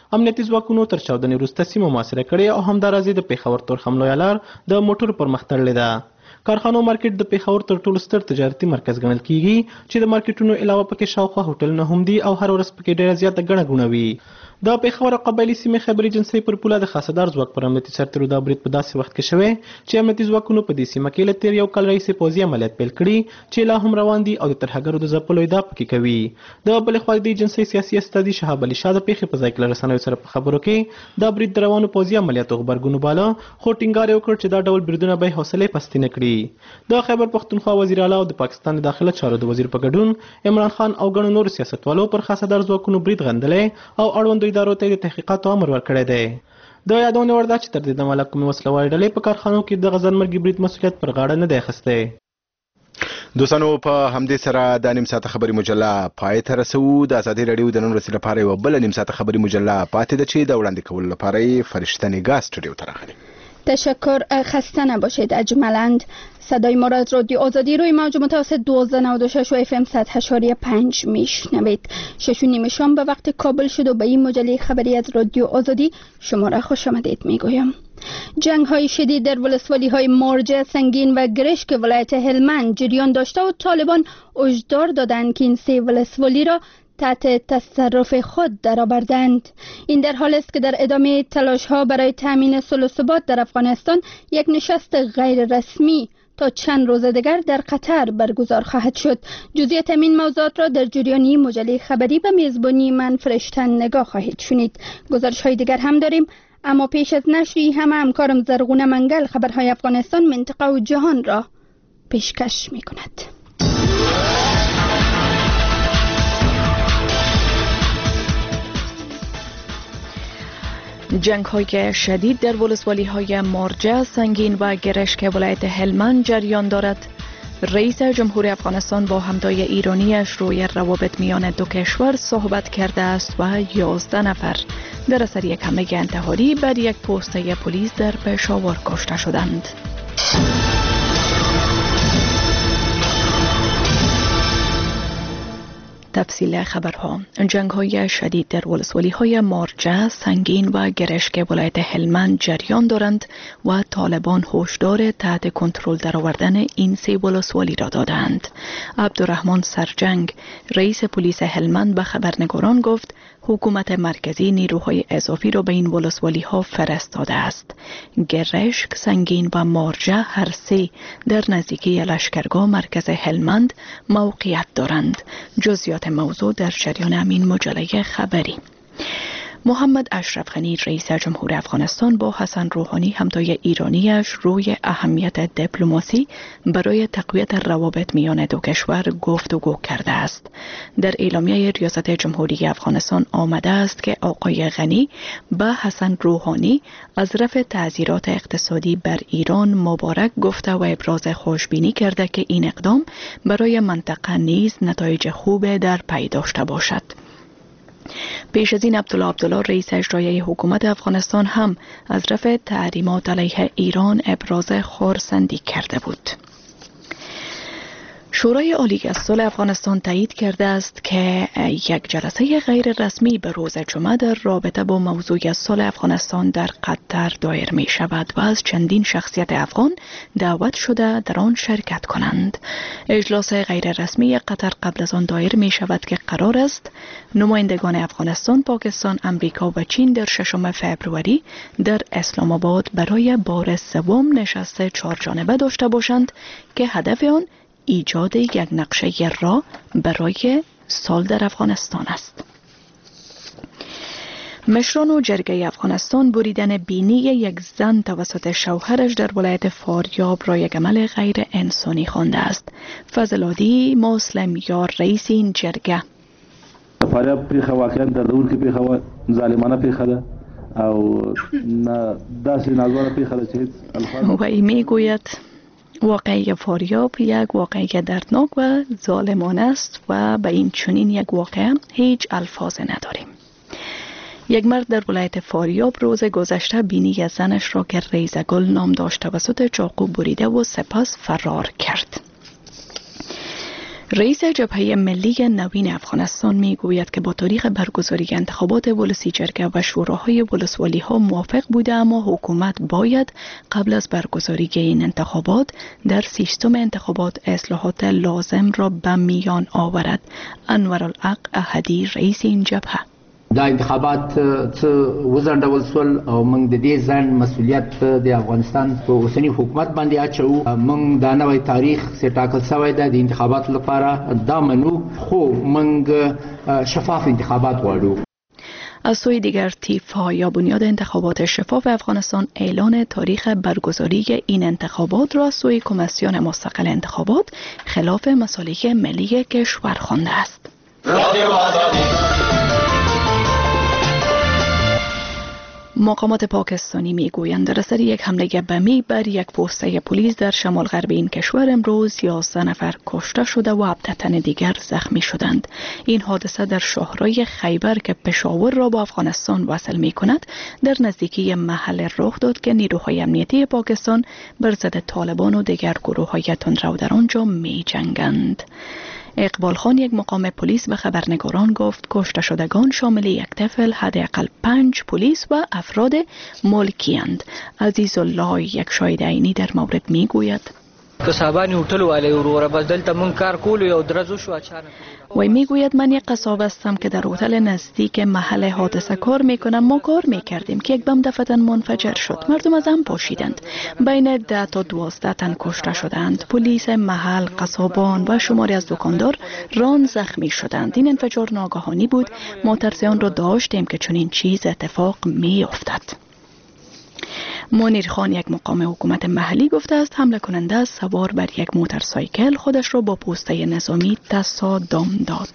امنیتي ځواکونو تر چاودنې وروسته سیمه محاصره کړې او همداراز د پېښور تورخم لویه لار د موټرو پر مخ تړلې ده. کارخانو مارکیټ د پېښور تر ټولو ستر تجارتي مرکز ګڼل کیږي چې د مارکیټونو علاوه پکې شاوخوا هوټلونه هم دي او هر ورځ پکې ډېره زیاته ګڼه ګوڼه وي. د پېښور قبایلي سیمې خبري جنسۍ پر پوله د خاصدار ځواک پر امنیتي سرتېرو دا برید په داسې وخت کې شوی چې امنیتي ځواکونو په دې سیمه کې له تېر یو کال راهیسې پوځي عملیات پیل کړي چې لا هم روان دي او د ترهګرو د ځپلو ادعا پکې کوي. د بلې خوا د جنسۍ سیاسي استازي شهاب علي شاه د پېښې په ځای کې له رسنیو سره په خبرو کې دا برید د روانو پوځي عملیاتو غبرګون وباله، خو ټینګار یې وکړ چې دا ډول بریدونه به یې حوصلې پستې نه کړي. د خیبر پښتونخوا وزیر اعلی او د پاکستان د داخله چارو د وزیر په ګډون عمران خان او ګڼو نورو سیاستوالو پر خاصدار ځواکونو برید غندلی او اړوندو ادارو ته د تحقیقاتو امر ورکړی دی. د یادونه وړ ده چې تر دې دمه لا کومې وسلوالې ډلې په کارخانو کې د غزنمرګي برید مسؤلیت پر غاړه نه دی اخیستی. دوستانو په همدې سره د نیم ساعته خبري مجله پای ته رسو. د ازادي راډیو د نن ورځې لپاره یوه بله نیم ساعته خبري مجله پاتې ده چې د وړاندې کولو لپاره یې فرشته نگاه استودیو ته راغلي. تشکر، خسته نباشید. اجملاً صدای ما را از رادیو آزادی روی موج متوسط 1296 و FM 100.5 میشنوید. 6:30 شام به وقت کابل شد و به این مجله خبری از رادیو آزادی شما را خوش آمدید میگویم. جنگ های شدید در ولسوالی های مارجه، سنگین و گرشک ولایت هلمند جریان داشته و طالبان هشدار دادند که این سه ولسوالی را تحت تصرف خود درآوردند. این در حالی است که در ادامه تلاش ها برای تامین صلح و ثبات در افغانستان یک نشست غیر رسمی تا چند روز دیگر در قطر برگزار خواهد شد. جزئیات این موضوعات را در جریانی مجله خبری به میزبانی من فرشته نگاه خواهید شنید. گزارش های دیگر هم داریم، اما پیش از نشری همکارم زرغونه منگل خبرهای افغانستان، منطقه و جهان را پیشکش می کند. جنگ های شدید در ولسوالی های مارجه، سنگین و گرشک ولایت هلمند جریان دارد. رئیس جمهوری افغانستان با همتای ایرانیش روی روابط میان دو کشور صحبت کرده است و 11 نفر در اثر یک حمله انتحاری بر یک پسته پلیس در پشاور کشته شدند. تفصیل خبرها. جنگ های شدید در ولسوالی های مارجه، سنگین و گرشک ولایت هلمند جریان دارند و طالبان هشدار تحت کنترل درآوردن این سه ولسوالی را دادند. عبدالرحمن سرجنگ، رئیس پلیس هلمند، به خبرنگاران گفت حکومت مرکزی نیروهای اضافی را به این ولسوالی ها فرستاده است. گرشک، سنگین و مارجه هر سه در نزدیکی لشکرگاه مرکز هلمند موقعیت دارند. جزئیات موضوع در جریان همین مجله خبری. محمد اشرف غنی، رئیس جمهور افغانستان، با حسن روحانی همتای ایرانیش روی اهمیت دیپلماسی برای تقویت روابط میان دو کشور گفتگو کرده است. در اعلامیه ریاست جمهوری افغانستان آمده است که آقای غنی به حسن روحانی از رفع تعزیرات اقتصادی بر ایران مبارک گفته و ابراز خوشبینی کرده که این اقدام برای منطقه نیز نتایج خوب در پی داشته باشد. پیش از این عبدالله رئیس اجرایی حکومت افغانستان هم از رفع تحریمات علیه ایران ابراز خرسندی کرده بود. شورای عالی از صلح افغانستان تایید کرده است که یک جلسه غیر رسمی به روز جمعه در رابطه با موضوع صلح افغانستان در قطر دایر می شود و از چندین شخصیت افغان دعوت شده در آن شرکت کنند. اجلاس غیر رسمی قطر قبل از آن دایر می شود که قرار است نمایندگان افغانستان، پاکستان، امریکا و چین در 6 فبروری در اسلام آباد برای بار سوم نشست 4 جانبه داشته باشند که هدف آن ایجاد یک نقشه راه برای صلح در افغانستان است. مشران و جرگه افغانستان بریدن بینی یک زن توسط شوهرش در ولایت فاریاب را یک عمل غیر انسانی خوانده است. فضلادی مسلم یار، رئیس این جرگه: فاریاب پیښه واقعا دردونکې پیښه ظالمانه پیښه ده او داسې نازواره پیښه ده چې هیڅ الفاظ. و میگوید واقعی فاریاب یک واقعی دردناک و ظالمانه است و به این چنین یک واقعه هیچ الفاظ نداریم. یک مرد در ولایت فاریاب روز گذشته بینی زنش را که ریزگل نام داشت توسط چاقو بریده و سپس فرار کرد. رئیس جبهه ملی نوین افغانستان میگوید که با تاریخ برگزاری انتخابات ولسی جرگه و شوراهای ولسوالی ها موافق بوده، اما حکومت باید قبل از برگزاری این انتخابات در سیستم انتخابات اصلاحات لازم را به میان آورد. انورالحق احدی رئیس این جبهه: دا انتخابات وزندول سول او موږ د دې ځان مسؤلیت د افغانستان په اوسنی حکومت باندې اچو. موږ دا نوې تاریخ سي ټاکل شوی د انتخابات لپاره دا منو، خو موږ شفاف انتخابات غواړو. از سوی دیگر تیفا یا بنیاد انتخابات شفاف افغانستان اعلان تاریخ برگزاری این انتخابات را سوی کمیسیون مستقل انتخابات خلاف مصالح ملی کشور خوانده است. مقامات پاکستانی میگویند در اثر یک حمله بمی بر یک پوسته پلیس در شمال غرب این کشور امروز 11 نفر کشته شده و 17 تن دیگر زخمی شدند. این حادثه در شاهراه خیبر که پشاور را با افغانستان وصل می کند در نزدیکی محل رخ داد که نیروهای امنیتی پاکستان بر ضد طالبان و دیگر گروه‌های تندرو در آنجا می جنگند. اقبال خان، یک مقام پلیس، به خبرنگاران گفت کشته شدگان شامل یک طفل، حداقل 5 پلیس و افراد ملکی‌اند. عزیز الله، یک شاهد عینی، در مورد میگوید کسابانی هوټل والے ورور بدل ته مون کار کول یو درزو شو اچانک. وی میگوید من یک قصاب هستم که در هتل نزدیک محل حادثه کار میکنم. ما کار میکردیم که یک بم دفعتاً منفجر شد. مردم از هم پاشیدند. بین 10 تا 12 تن کشته شدند. پلیس محل، قصابان و شماری از دکاندار ران زخمی شدند. این انفجار ناگهانی بود. ما ترس آن را داشتیم که چنین چیز اتفاق میافتد. منیر خان، یک مقام حکومت محلی، گفته است حمله کننده سوار بر یک موتورسایکل خودش را با پوسته نظامی تصادم داد.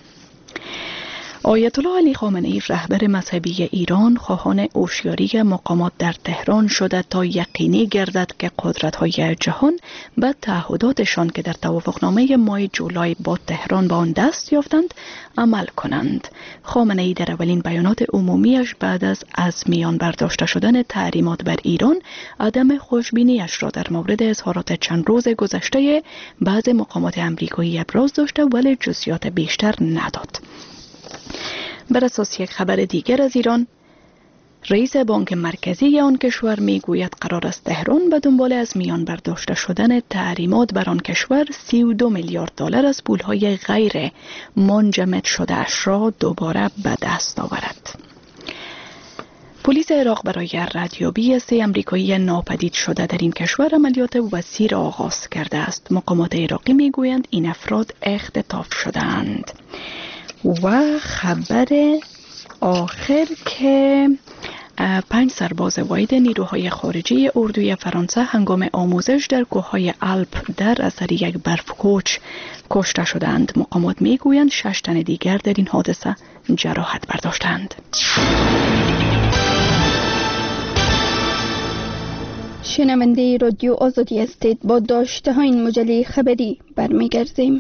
آیت الله علی خامنه‌ای، رهبر مذهبی ایران، خواهان هوشیاری مقامات در تهران شده تا یقینی گردد که قدرت‌های جهان به تعهداتشان که در توافقنامه ماه جولای با تهران به آن دست یافتند عمل کنند. خامنه‌ای در اولین بیانات عمومیش بعد از میان برداشته شدن تحریمات بر ایران عدم خوشبینیش را در مورد اظهارات چند روز گذشته بعض مقامات آمریکایی ابراز داشته، ولی جزئیات بیشتر نداد. بر اساس یک خبر دیگر از ایران، رئیس بانک مرکزی آن کشور میگوید قرار است تهران به دنبال از میان برداشته شدن تحریمات بر آن کشور 32 میلیارد دلار از پولهای غیر منجمد شده اش را دوباره به دست آورد. پلیس عراق برای ردیابی 3 آمریکایی ناپدید شده در این کشور عملیات وسیع را آغاز کرده است. مقامات عراقی میگویند این افراد اختطاف شدند. و خبر آخر که 5 سرباز واحد نیروهای خارجی اردوی فرانسه هنگام آموزش در کوههای آلپ در اثر یک برفکوچ کشته شدند. مقامات میگویند 6 تن دیگر در این حادثه جراحت برداشتند. شنونده رادیو آزادی هستید. با داشته ها این مجله خبری برمیگردیم.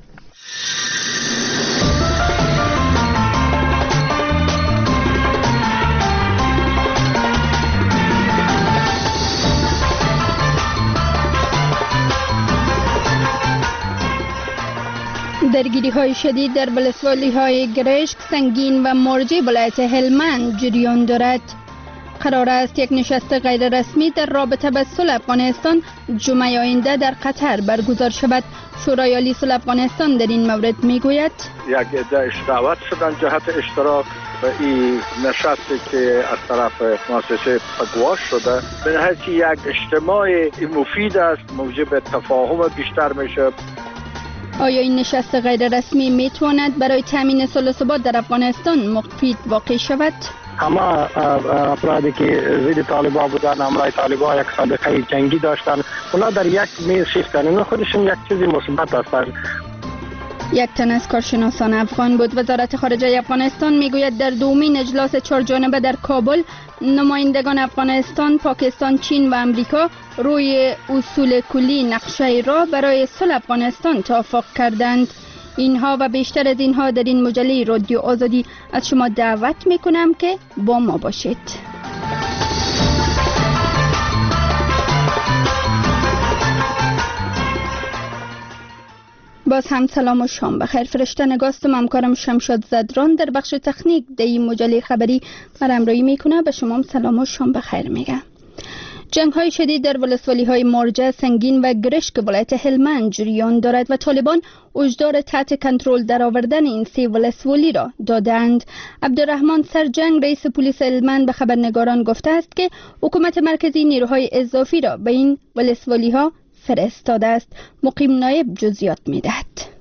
درگیری های شدید در ولسوالی های گرشک، سنگین و مارجه ولایت هلمند جریان دارد. قرار است یک نشست غیر رسمی در رابطه با صلح افغانستان جمعه آینده در قطر برگزار شود. شورای عالی صلح افغانستان در این مورد میگوید یک عده دعوت شدن جهت اشتراک به این نشستی که از طرف مؤسسه پگواش شده. به نهایت یک اجتماع مفید است، موجب تفاهم بیشتر میشه. آیا این نشست غیر رسمی میتواند برای تامین صلح و ثبات در افغانستان مفید واقع شود؟ همه افرادی که ضد طالبان بودن، همراه طالبان یک سابقه جنگی داشتن، اونا در یک میز شیفتن. اونا خودشون یک چیزی مثبت هستن. یک تن از کارشناسان افغان بود. وزارت خارجه افغانستان میگوید در دومین اجلاس 4 جانبه در کابل نمایندگان افغانستان، پاکستان، چین و امریکا روی اصول کلی نقشه راه برای صلح افغانستان توافق کردند. اینها و بیشتر از اینها در این مجله رادیو آزادی از شما دعوت میکنم که با ما باشید. با باز هم سلام و شام بخیر. فرشته نگاستم همکارم شمشاد زدران در بخش تکنیک در این مجله خبری مرامرویی میکنه. به شما سلام و شام بخیر میگه. جنگ های شدید در ولسوالی های مارجه، سنگین و گرشک ولایت هلمند جریان دارد و طالبان هشدار تحت کنترل درآوردن این سه ولسوالی را دادند. عبدالرحمن سرجنگ رئیس پلیس هلمند به خبرنگاران گفته است که حکومت مرکزی نیروهای اضافی را به این ولسوالی ها فرستاده است. مقیم نایب جزئیات میدهد.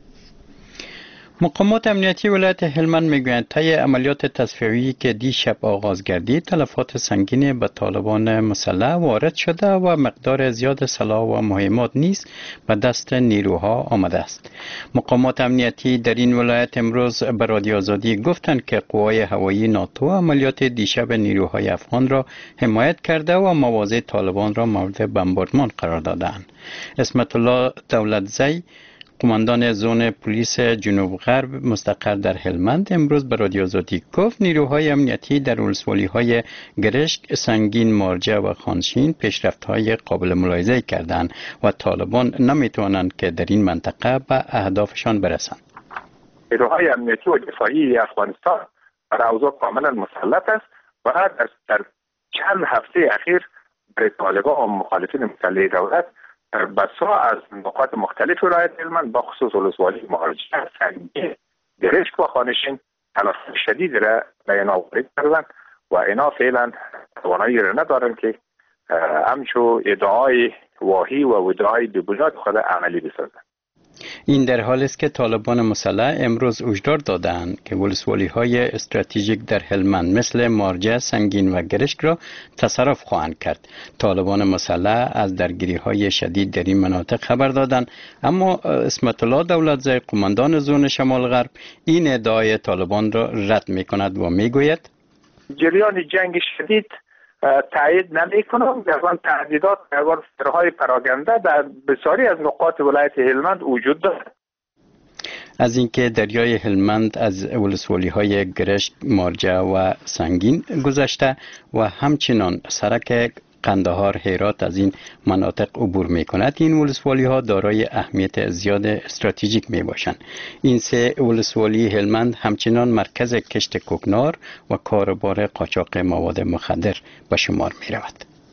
مقامات امنیتی ولایت هلمند میگویند طی عملیات تصفیه‌ای که دیشب آغاز گردید تلفات سنگین به طالبان مسلح وارد شده و مقدار زیاد سلاح و مهمات نیز به دست نیروها آمده است. مقامات امنیتی در این ولایت امروز به رادیو آزادی گفتند که قوای هوایی ناتو عملیات دیشب نیروهای افغان را حمایت کرده و مواضع طالبان را مورد بمباردمان قرار دادند. اسمت الله دولتزی قماندان زون پلیس جنوب غرب مستقر در هلمند امروز به رادیو آزادی گفت نیروهای امنیتی در ولسوالی‌های گرشک، سنگین، مارجه و خانشین پیشرفت‌های قابل ملاحظه کردند و طالبان نمی‌توانند که در این منطقه به اهدافشان برسند. نیروهای امنیتی و دفاعی افغانستان بر اوضاع کاملا مسلط است و در چند هفته اخیر برای طالبان و مخالفین مسلح دولت بسا از نقاط مختلف ولایت هلمند با خصوص ولسوالی مارجه، سنگین، گرشک و خانشین تلفات شدید را بیان آورده کردند و اینا فعلا توانایی را ندارند که همچو ادعای واهی و ادعای بی‌بنیاد خود عملی بسازند. این در حالی است که طالبان مسلح امروز هشدار دادند که ولسوالی‌های استراتژیک در هلمند مثل مارجه، سنگین و گرشک را تصرف خواهند کرد. طالبان مسلح از درگیری‌های شدید در این مناطق خبر دادند، اما اسمت الله دولتزی قماندان زون شمال غرب این ادعای طالبان را رد می‌کند و می‌گوید جریان جنگ شدید تایید نمی‌کنم. در آن تهدیدات در سرهای پراگنده در بسیاری از نقاط ولایت هلمند وجود دارد. از اینکه دریای هلمند از ولسوالی‌های گرشک، مارجه و سنگین گذشته و همچنان سرک قندهار هرات از این مناطق عبور می کند، این ولسوالی ها دارای اهمیت زیاد استراتژیک می باشند. این سه ولسوالی هلمند همچنان مرکز کشت کوکنار و کاروبار قاچاق مواد مخدر به شمار می رود.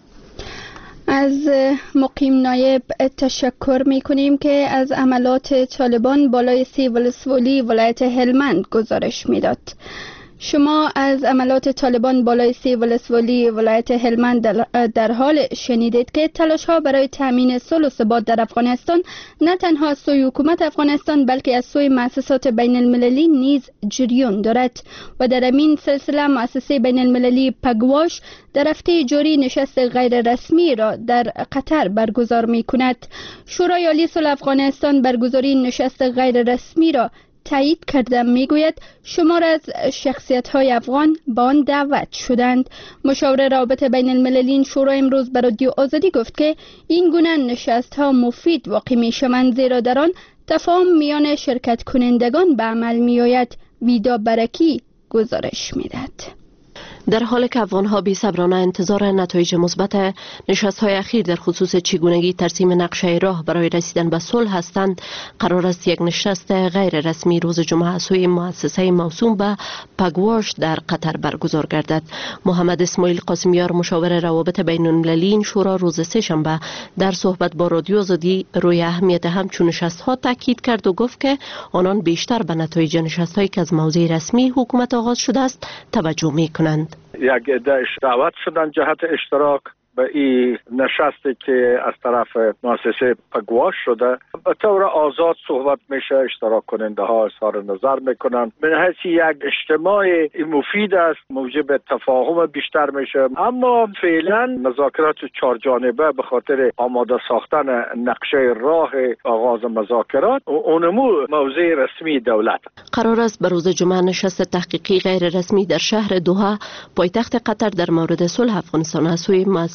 از مقیم نایب تشکر می کنیم که از عملات طالبان بالای سه ولسوالی ولایت هلمند گزارش می داد. شما از عملات طالبان بالای سه ولسوالی ولایت هلمند در حال شنیدید که تلاش ها برای تامین صلح و ثبات در افغانستان نه تنها از سوی حکومت افغانستان بلکه از سوی مؤسسات بین المللی نیز جریان دارد و در این سلسله مؤسسه بین المللی پگواش در هفته جاری نشست غیر رسمی را در قطر برگزار می کند. شورای عالی صلح افغانستان برگزاری نشست غیر رسمی را تایید کرده. میگوید شمار از شخصیت‌های افغان با آن دعوت شدند. مشاور روابط بین المللی این شورا امروز به رادیو آزادی گفت که این گونه نشست‌ها مفید واقع می‌شوند زیرا در آن تفاهم میان شرکت کنندگان به عمل می‌آید. ویدا برکی گزارش می‌دهد. در حالی که افغان‌ها بی‌صبرانه انتظار نتایج مثبت نشست‌های اخیر در خصوص چگونگی ترسیم نقشه راه برای رسیدن به صلح هستند، قرار است یک نشست غیر رسمی روز جمعه سوی مؤسسه موسوم به پگواش در قطر برگزار گردد. محمد اسماعیل قاسمیار مشاور روابط بین المللی این شورا روز سه‌شنبه در صحبت با رادیو آزادی روی اهمیت همچون نشست‌ها تاکید کرد و گفت که آنان بیشتر به نتایج نشست‌هایی که از موضع رسمی حکومت آغاز شده است توجه می‌کنند. یک عده دعوت شدن جهت اشتراک به این نشستی که از طرف مؤسسه پگواش شده به طور آزاد صحبت میشه، اشتراک کننده ها اظهار نظر میکنن. به حیث یک اجتماع مفید است، موجب تفاهم بیشتر میشه، اما فعلا مذاکرات چهار جانبه به خاطر آماده ساختن نقشه راه آغاز مذاکرات اونمو موضع رسمی دولت. قرار است به روز جمعه نشست تحقیقی غیر رسمی در شهر دوحه پایتخت قطر در مورد صلح افغانستان از سوی مؤسسه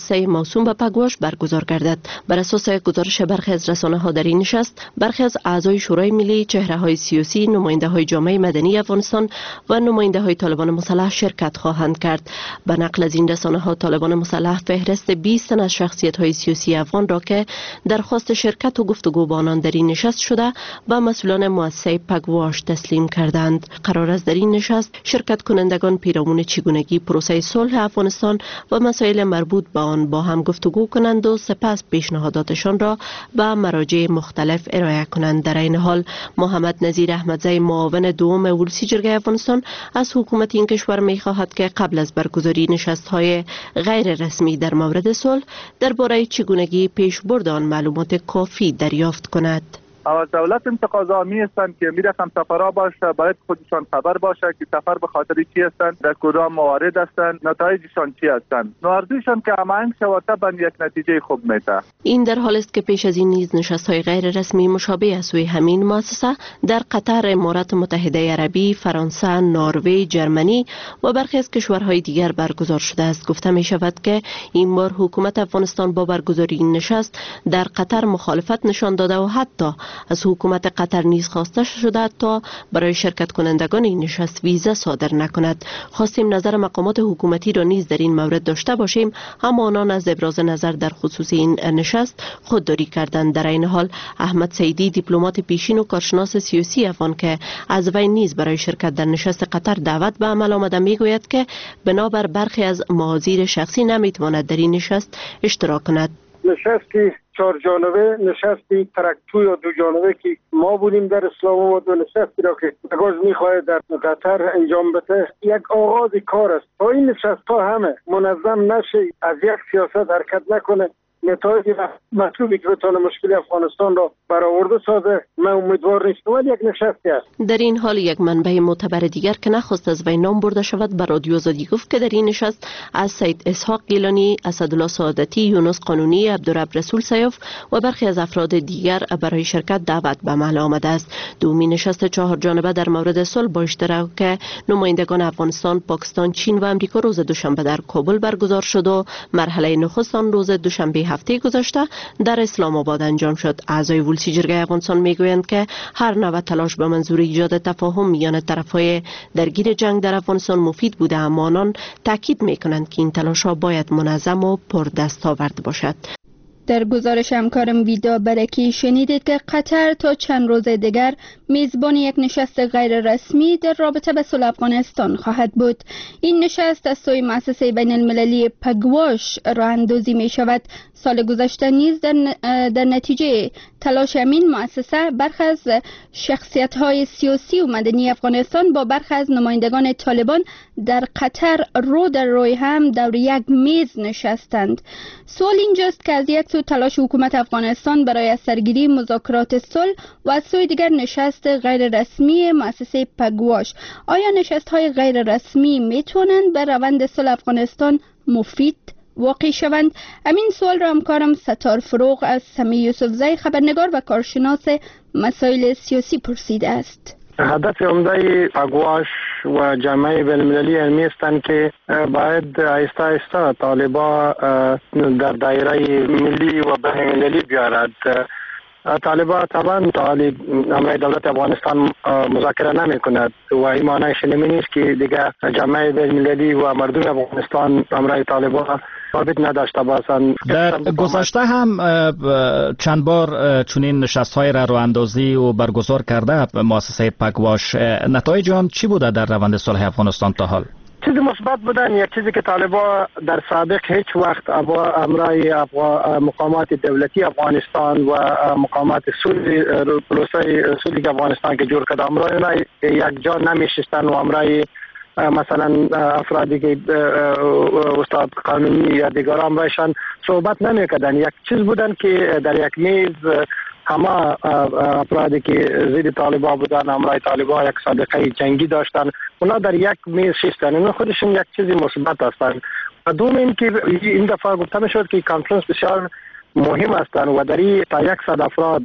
مؤسسه موسوم به پگواش برگزار گردد. بر اساس گزارش برخی از رسانه‌ها در این نشست، برخی از اعضای شورای ملی، چهره‌های سیاسی، نماینده‌های جامعه مدنی افغانستان و نماینده‌های طالبان مسلح شرکت خواهند کرد. به نقل از این رسانه‌ها، طالبان مسلح فهرست 20 تن از شخصیت‌های سیاسی افغان را که درخواست شرکت و گفتگو با آنان در این نشست شده به مسئولان مؤسسه پگواش تسلیم کردند. قرار است در این نشست شرکت کنندگان پیرامون چگونگی پروسه صلح افغانستان و مسائل مربوط به آن با هم گفتگو کنند و سپس پیشنهاداتشان را به مراجع مختلف ارائه کنند. در این حال محمد نظیر احمدزی، معاون دوم ولسی جرگه افغانستان، از حکومت این کشور می‌خواهد که قبل از برگزاری نشست‌های غیر رسمی در مورد صلح درباره چگونگی پیشبرد آن معلومات کافی دریافت کند. دولت تقاضامی هستند که میرسن سفرها باشه، باید خودشان خبر باشه که سفر به خاطر چی هستند، در کدام موارد هستند، نتایجشان چی هستند. نوارزشان که هماهنگ شود تا یک نتیجه خوب میده. این در حال است که پیش از این نیز نشست‌های غیر رسمی مشابه از سوی همین مؤسسه در قطر، امارات متحده عربی، فرانسه، نروژ، جرمنی و برخی از کشورهای دیگر برگزار شده است. گفته می شود که این بار حکومت افغانستان با برگزاری این نشست در قطر مخالفت نشان داده و حتی از حکومت قطر نیز خواسته شده تا برای شرکت کنندگان این نشست ویزا صادر نکند. خواستیم نظر مقامات حکومتی را نیز در این مورد داشته باشیم، اما آنان از ابراز نظر در خصوص این نشست خودداری کردند. در این حال احمد سیدی، دیپلمات پیشین و کارشناس سیاسی افغان که از وی نیز برای شرکت در نشست قطر دعوت به عمل آمده، میگوید که بنابر برخی از محاذیر شخصی نمیتواند در این نشست اشتراک کند. نشستی 4 جانبه، نشستی ترکتو یا 2 جانبه که ما بودیم در اسلام آباد و نشستی را که نگاز میخواهد در قطر انجام بده، یک آغاز کار است تا این نشست ها همه منظم نشه، از یک سیاست حرکت نکنه، نتایج مطلوبی که بتونه مشکل افغانستان را برآورده سازه. من امیدوار نیستم، ولی یک نشستی است. در این حال یک منبع معتبر دیگر که نخواست از وی نام برده شود به رادیو آزادی گفت که در این نشست از سید اسحاق گیلانی، اسدالله سعادتی، یونس قانونی، عبدالرب رسول سیاف و برخی از افراد دیگر برای شرکت دعوت به عمل آمده است. دومی نشست 4 جانبه در مورد صلح با اشتراک نمایندگان افغانستان، پاکستان، چین و امریکا روز دوشنبه در کابل برگزار شد و مرحله نخست آن روز دوشنبه هفته گذشته در اسلام آباد انجام شد. اعضای ولسی جرگه افغانستان میگویند که هر نوع تلاش به منظور ایجاد تفاهم میان طرفهای درگیر جنگ در افغانستان مفید بوده، اما آنان تاکید میکنند که این تلاش ها باید منظم و پردستاورد باشد. در گزارش همکارم ویدا برکی شنیدید که قطر تا چند روز دیگر میزبان یک نشست غیر رسمی در رابطه به صلح افغانستان خواهد بود. این نشست از سوی مؤسسه بین المللی پگواش راه اندازی می شود. سال گذشته نیز در نتیجه تلاش همین مؤسسه برخی از شخصیت‌های سیاسی و مدنی افغانستان با برخی از نمایندگان طالبان در قطر رو در روی هم دور یک میز نشستند. سوال اینجاست که از یک سو تلاش حکومت افغانستان برای سرگیری مذاکرات صلح و از سوی دیگر نشست غیر رسمی مؤسسه پگواش، آیا نشست‌های غیر رسمی میتونند به روند صلح افغانستان مفید واقع شوند؟ همین سوال را همکارم ستار فروغ از سمی یوسفزی، خبرنگار و کارشناس مسائل سیاسی پرسیده است. هدف عمده پگواش و جامعه بین‌المللی علمی هستند که باید آهسته آهسته طالبان در دایره ملی و بین‌المللی بیارد. طالبان طبعا امر دولت افغانستان مذاکره نمی کند و این معنیش نیست که دیگر جامعه بین‌المللی و مردم افغانستان امر طالبان ثابت نداشته باشند. در گذشته هم چند بار چنین نشست‌های را راه‌اندازی و برگزار کرده مؤسسه پگواش. نتایج آن چی بوده در روند صلح افغانستان تا حال؟ چیزی مثبت بودن، یک چیزی که طالبان در سابق هیچ وقت امرای مقامات دولتی افغانستان و مقامات پروسه صلح افغانستان که جور کرده امرای یک جا نمیشستن و امرای مثلا افرادی که استاد قانونی یا دیگر امرایشان صحبت نمیکردن. یک چیز بودن که در یک میز همه افرادی که زیر طالبان بودن، امرای طالبان یک سابقه جنگی داشتن، اونا در یک میز شستن. اینا خودشون یک چیزی مثبت هستند. و دوم این که این دفعه گفته میشد که کانفرنس بسیار مهم هستند و در تا 100 افراد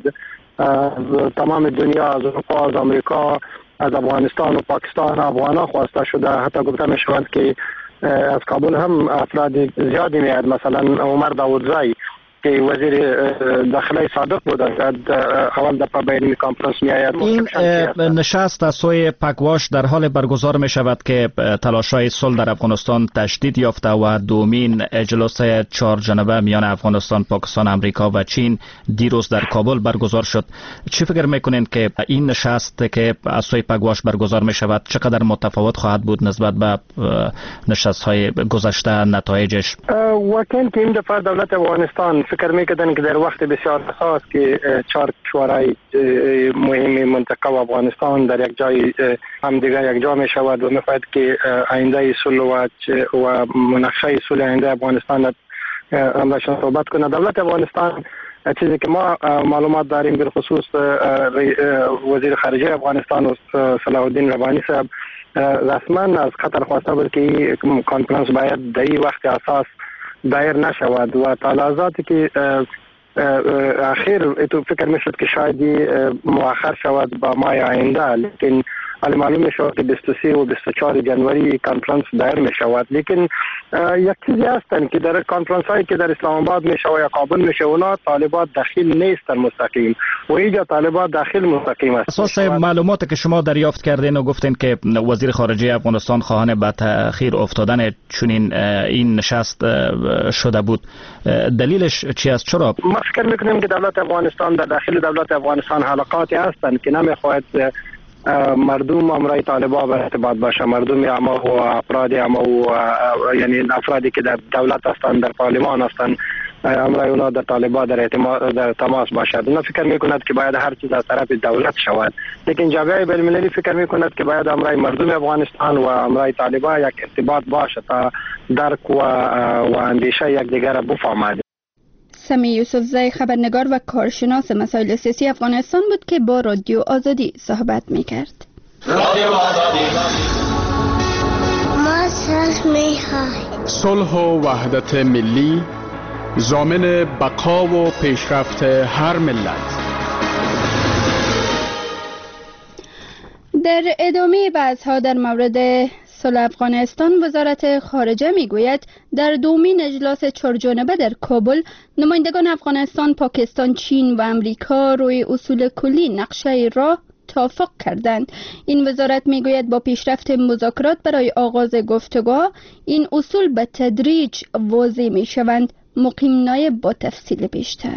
تمام دنیا، از اروپا، از امریکا، از افغانستان و پاکستان افغانا خواسته شده. حتی گفته میشود که از کابل هم افراد زیادی میاد، مثلا عمر داودزایی که وزیر داخلی سابق بود اول دفعه به این کانفرانس می آید. این نشست از سوی پکواش در حال برگزار می شود که تلاش‌های صلح در افغانستان تشدید یافته و دومین اجلاس 4 جانبه میان افغانستان، پاکستان، امریکا و چین دیروز در کابل برگزار شد. چی فکر میکنین که این نشست که از سوی پکواش برگزار می شود چقدر متفاوت خواهد بود نسبت به نشست‌های گذشته، نتایجش؟ واقعا که این دفعه دولت افغانستان فکر میکردن که در وقت بسیار حساس که 4 کشورهای مهم منطقه و افغانستان در یک جای همدیگر یک جا می شود و میخواهد که آینده صلح و مناقشه صلح آینده افغانستان همشان صحبت کنه. دولت افغانستان چیزی که ما معلومات داریم به خصوص وزیر خارجه افغانستان و صلاح الدین ربانی صاحب رسما از قطر خواسته بود که کانفرانس باید در این وقت اساس دایر نشود و تلازاتی که اخیر تو فکر میشد که شاید مؤخر شود با ماه آینده، لیکن حالا معلوم میشود که 23 و 24 جنوری کانفرانس دایر میشود. لیکن یک چیزی هستن که در کانفرانس هایی که در اسلام آباد میشه و یا کابل میشه اونا طالبات داخل نیستن مستقیم و اینجا طالبات داخل مستقیم است. اساس معلوماتی که شما دریافت کردین و گفتین که وزیر خارجه افغانستان خواهان به تأخیر افتادن چنین این نشست شده بود، دلیلش چی است؟ چرا؟ ما فکر میکنیم که دولت افغانستان در داخل دولت افغانستان حلقاتی هستند که نمیخواهد مردم امرای طالبان به ارتباط باشه، مردم اما و افراد اما و یعنی افرادی که در دولت هستند، در پارلمان هستند، امرای اونا در طالبان در تماس باشد. اونا فکر میکند که باید هر چیز از طرف دولت شود، لیکن جامعه بین‌المللی فکر میکند که باید امرای مردم افغانستان و امرای طالبان یک ارتباط باشه تا درک و اندیشه یکدیگر را بفهمد. سمی یوسفزی خبرنگار و کارشناس مسائل سیاسی افغانستان بود که با رادیو آزادی صحبت میکرد. رادیو آزادی ما صلح میخواهیم. صلح و وحدت ملی ضامن بقا و پیشرفت هر ملت. در ادامه بحث‌ها در مورد صلح افغانستان، وزارت خارجه میگوید در دومین اجلاس 4 جانبه در کابل نمایندگان افغانستان، پاکستان، چین و امریکا روی اصول کلی نقشه راه توافق کردند. این وزارت میگوید با پیشرفت مذاکرات برای آغاز گفتگوها این اصول به تدریج واضح میشوند. مقیم نایب با تفصیل بیشتر.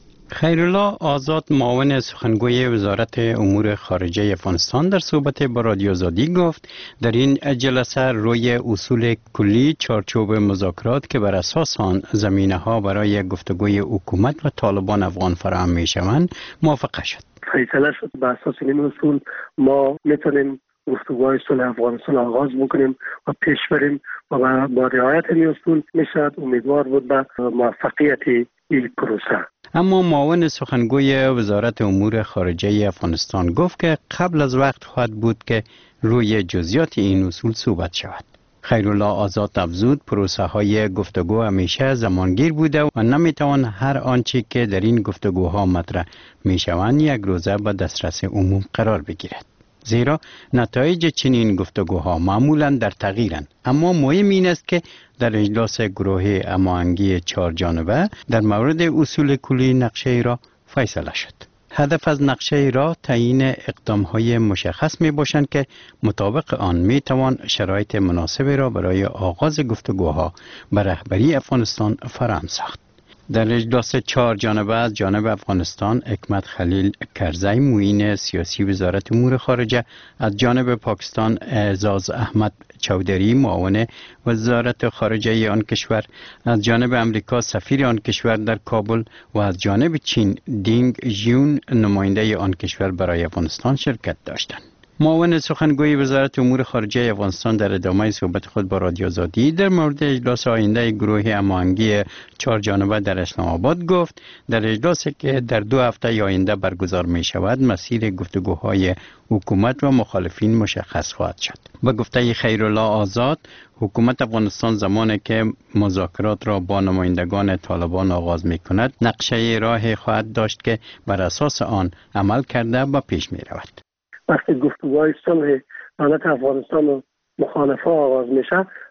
خیرالله آزاد، معاون سخنگوی وزارت امور خارجه افغانستان، در صحبت با رادیو آزادی گفت در این جلسه روی اصول کلی چارچوب مذاکرات که بر اساس آن زمینه‌ها برای گفتگوی حکومت و طالبان افغان فراهم می‌شوند موافقه شد. فیصله شد بر اساس این اصول ما میتونیم گفتگوهای صلح افغانستان آغاز بکنیم و پیش بریم و با رعایت این اصول میشد امیدوار بود به موفقیت این پروسه. اما معاون سخنگوی وزارت امور خارجه افغانستان گفت که قبل از وقت خواهد بود که روی جزئیات این اصول صحبت شود. خیرالله آزاد افزود پروسه های گفتگو همیشه زمانگیر بوده و نمیتوان هر آنچه که در این گفتگوها مطرح میشوند یک روزه به دسترس عموم قرار بگیرد، زیرا نتایج چنین گفتگوها معمولا در تغییرند. اما مهم این است که در اجلاس گروه هماهنگی 4 جانبه در مورد اصول کلی نقشه را فیصله شد. هدف از نقشه را تعیین اقدام‌های مشخص می‌باشند که مطابق آن می‌توان شرایط مناسب را برای آغاز گفتگوها به رهبری افغانستان فراهم ساخت. در اجلاس 4 جانبه از جانب افغانستان، حکمت خلیل کرزی معین سیاسی وزارت امور خارجه، از جانب پاکستان اعزاز احمد چودری معاون وزارت خارجه آن کشور، از جانب امریکا سفیر آن کشور در کابل و از جانب چین دینگ ژیون نماینده آن کشور برای افغانستان شرکت داشتند. معاون سخنگوی وزارت امور خارجه افغانستان در ادامه صحبت خود با رادیو آزادی در مورد اجلاس آینده گروه هماهنگی 4 جانبه در اسلام آباد گفت در اجلاسی که در 2 هفته آینده برگزار می شود مسیر گفتگوهای حکومت و مخالفین مشخص خواهد شد. با گفته خیرالله آزاد، حکومت افغانستان زمانی که مذاکرات را با نمایندگان طالبان آغاز می کند نقشه راه خواهد داشت که بر اساس آن عمل کرده و پیش می رود. وقتی گفتگوهای صلح دولت افغانستان و مخالفه آغاز میشه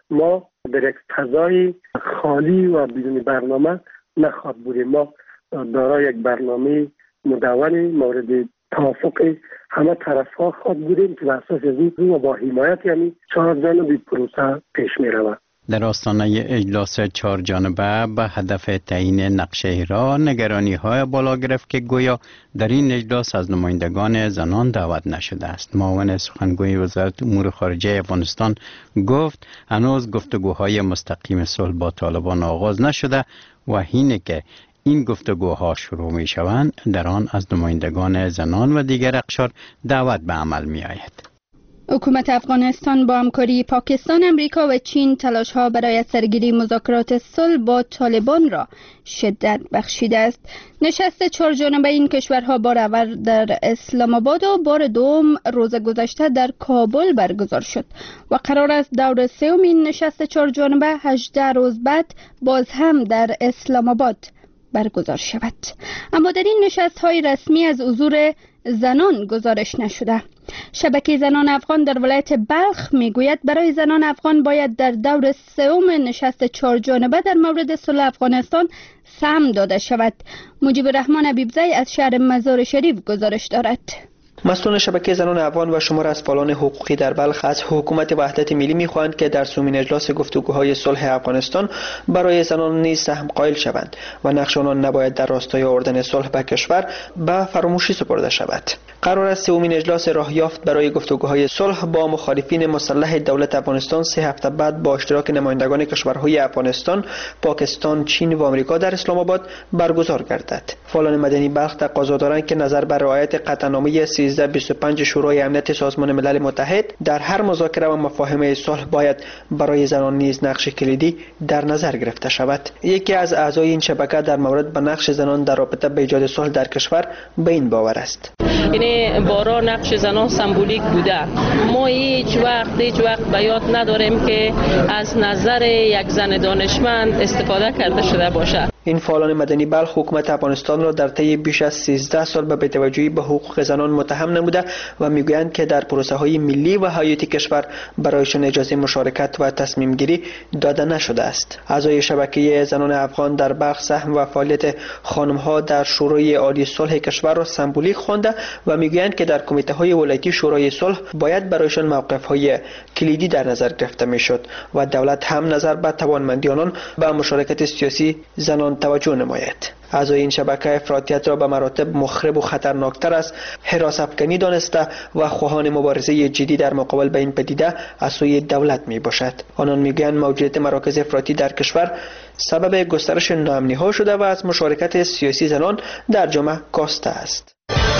ما در یک فضای خالی و بدون برنامه نخواهد بودیم. ما دارای یک برنامه مدون مورد توافق همه طرف ها خواهد بودیم که بر اساس این و با حمایت یعنی 4 جانبه پروسه پیش می رود. در آستانه اجلاس 4 جانبه به هدف تعیین نقشه راه نگرانی های بالا گرفت که گویا در این اجلاس از نمایندگان زنان دعوت نشده است. معاون سخنگوی وزارت امور خارجه افغانستان گفت هنوز گفتگوهای مستقیم صلح با طالبان آغاز نشده و اینه که این گفتگوها شروع می شوند در آن از نمایندگان زنان و دیگر اقشار دعوت به عمل می آید. حکومت افغانستان با همکاری پاکستان، امریکا و چین تلاش‌ها برای سرگیری مذاکرات صلح با طالبان را شدت بخشیده است. نشست 4 جانبه این کشورها بار اول در اسلام آباد و بار دوم روز گذشته در کابل برگزار شد و قرار است دور سوم این نشست 4 جانبه 18 روز بعد باز هم در اسلام آباد برگزار شود. اما در این نشست‌های رسمی از حضور زنان گزارش نشده. شبکه زنان افغان در ولایت بلخ میگوید برای زنان افغان باید در دور سوم نشست 4 جانبه در مورد صلح افغانستان سهم داده شود. مجیب الرحمن حبیبزی از شهر مزار شریف گزارش دارد. مسئولان شبکه زنان افغان و شمار از فعالان حقوقی در بلخ از حکومت وحدت ملی می‌خواهند که در سومین اجلاس گفتگوهای صلح افغانستان برای زنان نیز سهم قائل شوند و نقش آنان نباید در راستای آوردن صلح به کشور به فراموشی سپرده شود. قرار است سومین اجلاس راه یافت برای گفتگوهای صلح با مخالفین مسلح دولت افغانستان 3 هفته بعد با اشتراک نمایندگان کشورهای افغانستان، پاکستان، چین و آمریکا در اسلام آباد برگزار گردد. فعالان مدنی بلخ تقاضا دارند که نظر بر رعایت قطعنامه 1325 شورای امنیت سازمان ملل متحد در هر مذاکره و مفاهمه صلح باید برای زنان نیز نقش کلیدی در نظر گرفته شود. یکی از اعضای این شبکه در مورد به نقش زنان در رابطه به ایجاد صلح در کشور به این باور است. یعنی بارا نقش زنان سمبولیک بوده. ما هیچ وقت به یاد نداریم که از نظر یک زن دانشمند استفاده کرده شده باشه. این فعالان مدنی بلخ حکومت افغانستان را در طی بیش از 13 سال به بی‌توجهی به حقوق زنان متهم نموده و میگویند که در پروسه‌های ملی و حیاتی کشور برایشان اجازه مشارکت و تصمیم گیری داده نشده است. اعضای شبکه زنان افغان در بلخ سهم و فعالیت خانم‌ها در شورای عالی صلح کشور را سمبولیک خوانده و میگویند که در کمیته‌های ولایتی شورای صلح باید برایشان موقف‌های کلیدی در نظر گرفته میشد و دولت هم نظر به توانمندی آنان به مشارکت سیاسی زنان توجه نماید. اعضای این شبکه افراطیت را به مراتب مخرب و خطرناکتر از هراس افکنی دانسته و خواهان مبارزه جدی در مقابل به این پدیده از سوی دولت می باشد. آنان میگویند موجودیت مراکز افراطی در کشور سبب گسترش ناامنی ها شده و از مشارکت سیاسی زنان در جامعه کاسته است.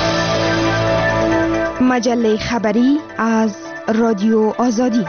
مجله خبری از رادیو آزادی.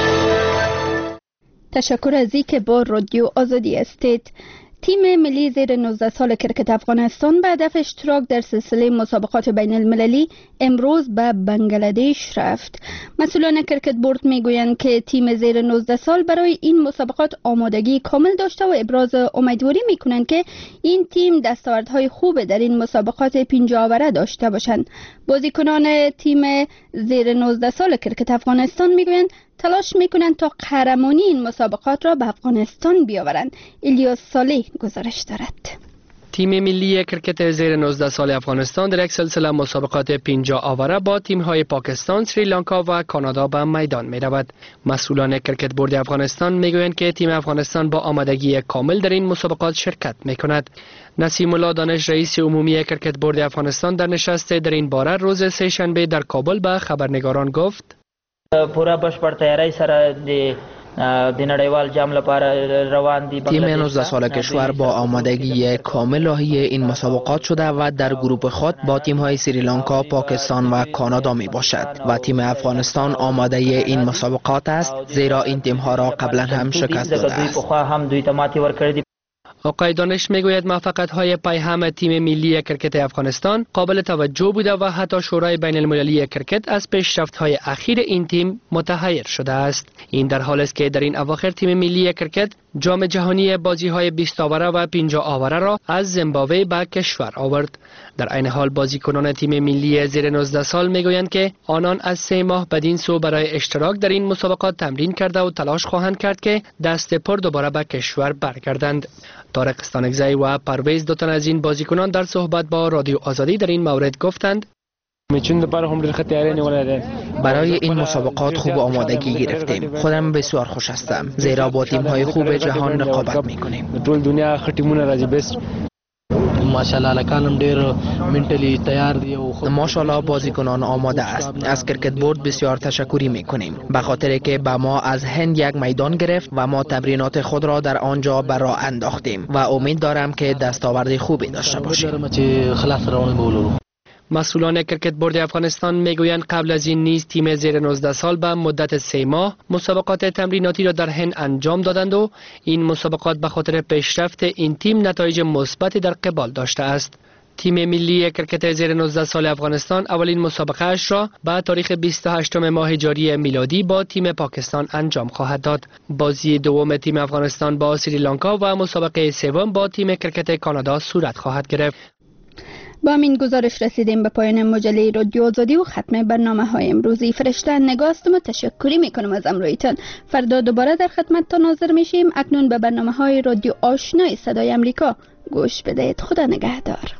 تشکر از اینکه با رادیو آزادی هستید. تیم ملی زیر 19 سال کرکت افغانستان به هدف اشتراک در سلسله مسابقات بین المللی امروز به بنگلادش رفت. مسئولان کرکت بورد میگویند که تیم زیر 19 سال برای این مسابقات آمادگی کامل داشته و ابراز امیدواری میکنند که این تیم دستاوردهای خوب در این مسابقات پنجاه آوره داشته باشند. بازیکنان تیم زیر 19 سال کرکت افغانستان میگویند تلاش میکنند تا قهرمانی این مسابقات را به افغانستان بیاورند. الیاس صالح گزارش دارد. تیم ملی کرکت زیر 19 سال افغانستان در یک سلسله مسابقات 50 آوره با تیم‌های پاکستان، سریلانکا و کانادا به میدان می‌رود. مسئولان کرکت بورد افغانستان میگویند که تیم افغانستان با آمادگی کامل در این مسابقات شرکت می‌کند. نسیم الله دانش رئیس عمومی کرکت بورد افغانستان در نشست در این باره روز سه شنبه در کابل به خبرنگاران گفت: پورا بشپړ تیاری سره د نړیوال جام لپاره روان دي. تیم 19 ساله کشور با آمادگی کامل راهی این مسابقات شده و در گروه خود با تیم‌های سریلانکا، پاکستان و کانادا می باشد و تیم افغانستان آماده این مسابقات است، زیرا این تیم‌ها را قبلا هم شکست داده است. آقای دانش میگوید موفقیت‌های پیهم تیم ملی کرکت افغانستان قابل توجه بوده و حتی شورای بین المللی کرکت از پیشرفت‌های اخیر این تیم متحیر شده است. این در حالی است که در این اواخر تیم ملی کرکت جام جهانی بازی‌های 20 آوره و 50 آوره را از زیمبابوه به کشور آورد. در عین حال بازیکنان تیم ملی زیر 19 سال میگویند که آنان از 3 ماه بدین سو برای اشتراک در این مسابقات تمرین کرده و تلاش خواهند کرد که دست پر دوباره به کشور برگردند. طارق استانکزی و پرویز دو تن از این بازیکنان در صحبت با رادیو آزادی در این مورد گفتند برای این مسابقات خوب آمادگی گرفتیم. خودم بسیار خوش هستم زیرا با تیم‌های خوب جهان رقابت می‌کنیم. ماشاءالله بازیکنان آماده است. از کرکت بورد بسیار تشکری می‌کنیم به خاطر که به ما از هند یک میدان گرفت و ما تمرینات خود را در آنجا به راه انداختیم و امید دارم که دستاورد خوبی داشته باشیم. مسئولان کرکت بورد افغانستان میگویند قبل از این نیز تیم زیر 19 سال به مدت 3 ماه مسابقات تمریناتی را در هند انجام دادند و این مسابقات به خاطر پیشرفت این تیم نتایج مثبتی در قبال داشته است. تیم ملی کرکت زیر 19 سال افغانستان اولین مسابقه اش را به تاریخ 28 ماه جاری میلادی با تیم پاکستان انجام خواهد داد. بازی دوم تیم افغانستان با سریلانکا و مسابقه سوم با تیم کرکت کانادا صورت خواهد گرفت. با این گزارش رسیدیم به پایان مجله رادیو آزادی و ختم برنامه‌های امروزی. فرشته نگاهستم و تشکری میکنم از همراهیتان. فردا دوباره در خدمتتان حاضر میشیم. اکنون به برنامه‌های رادیو آشنای صدای امریکا گوش بدهید. خدا نگهدار.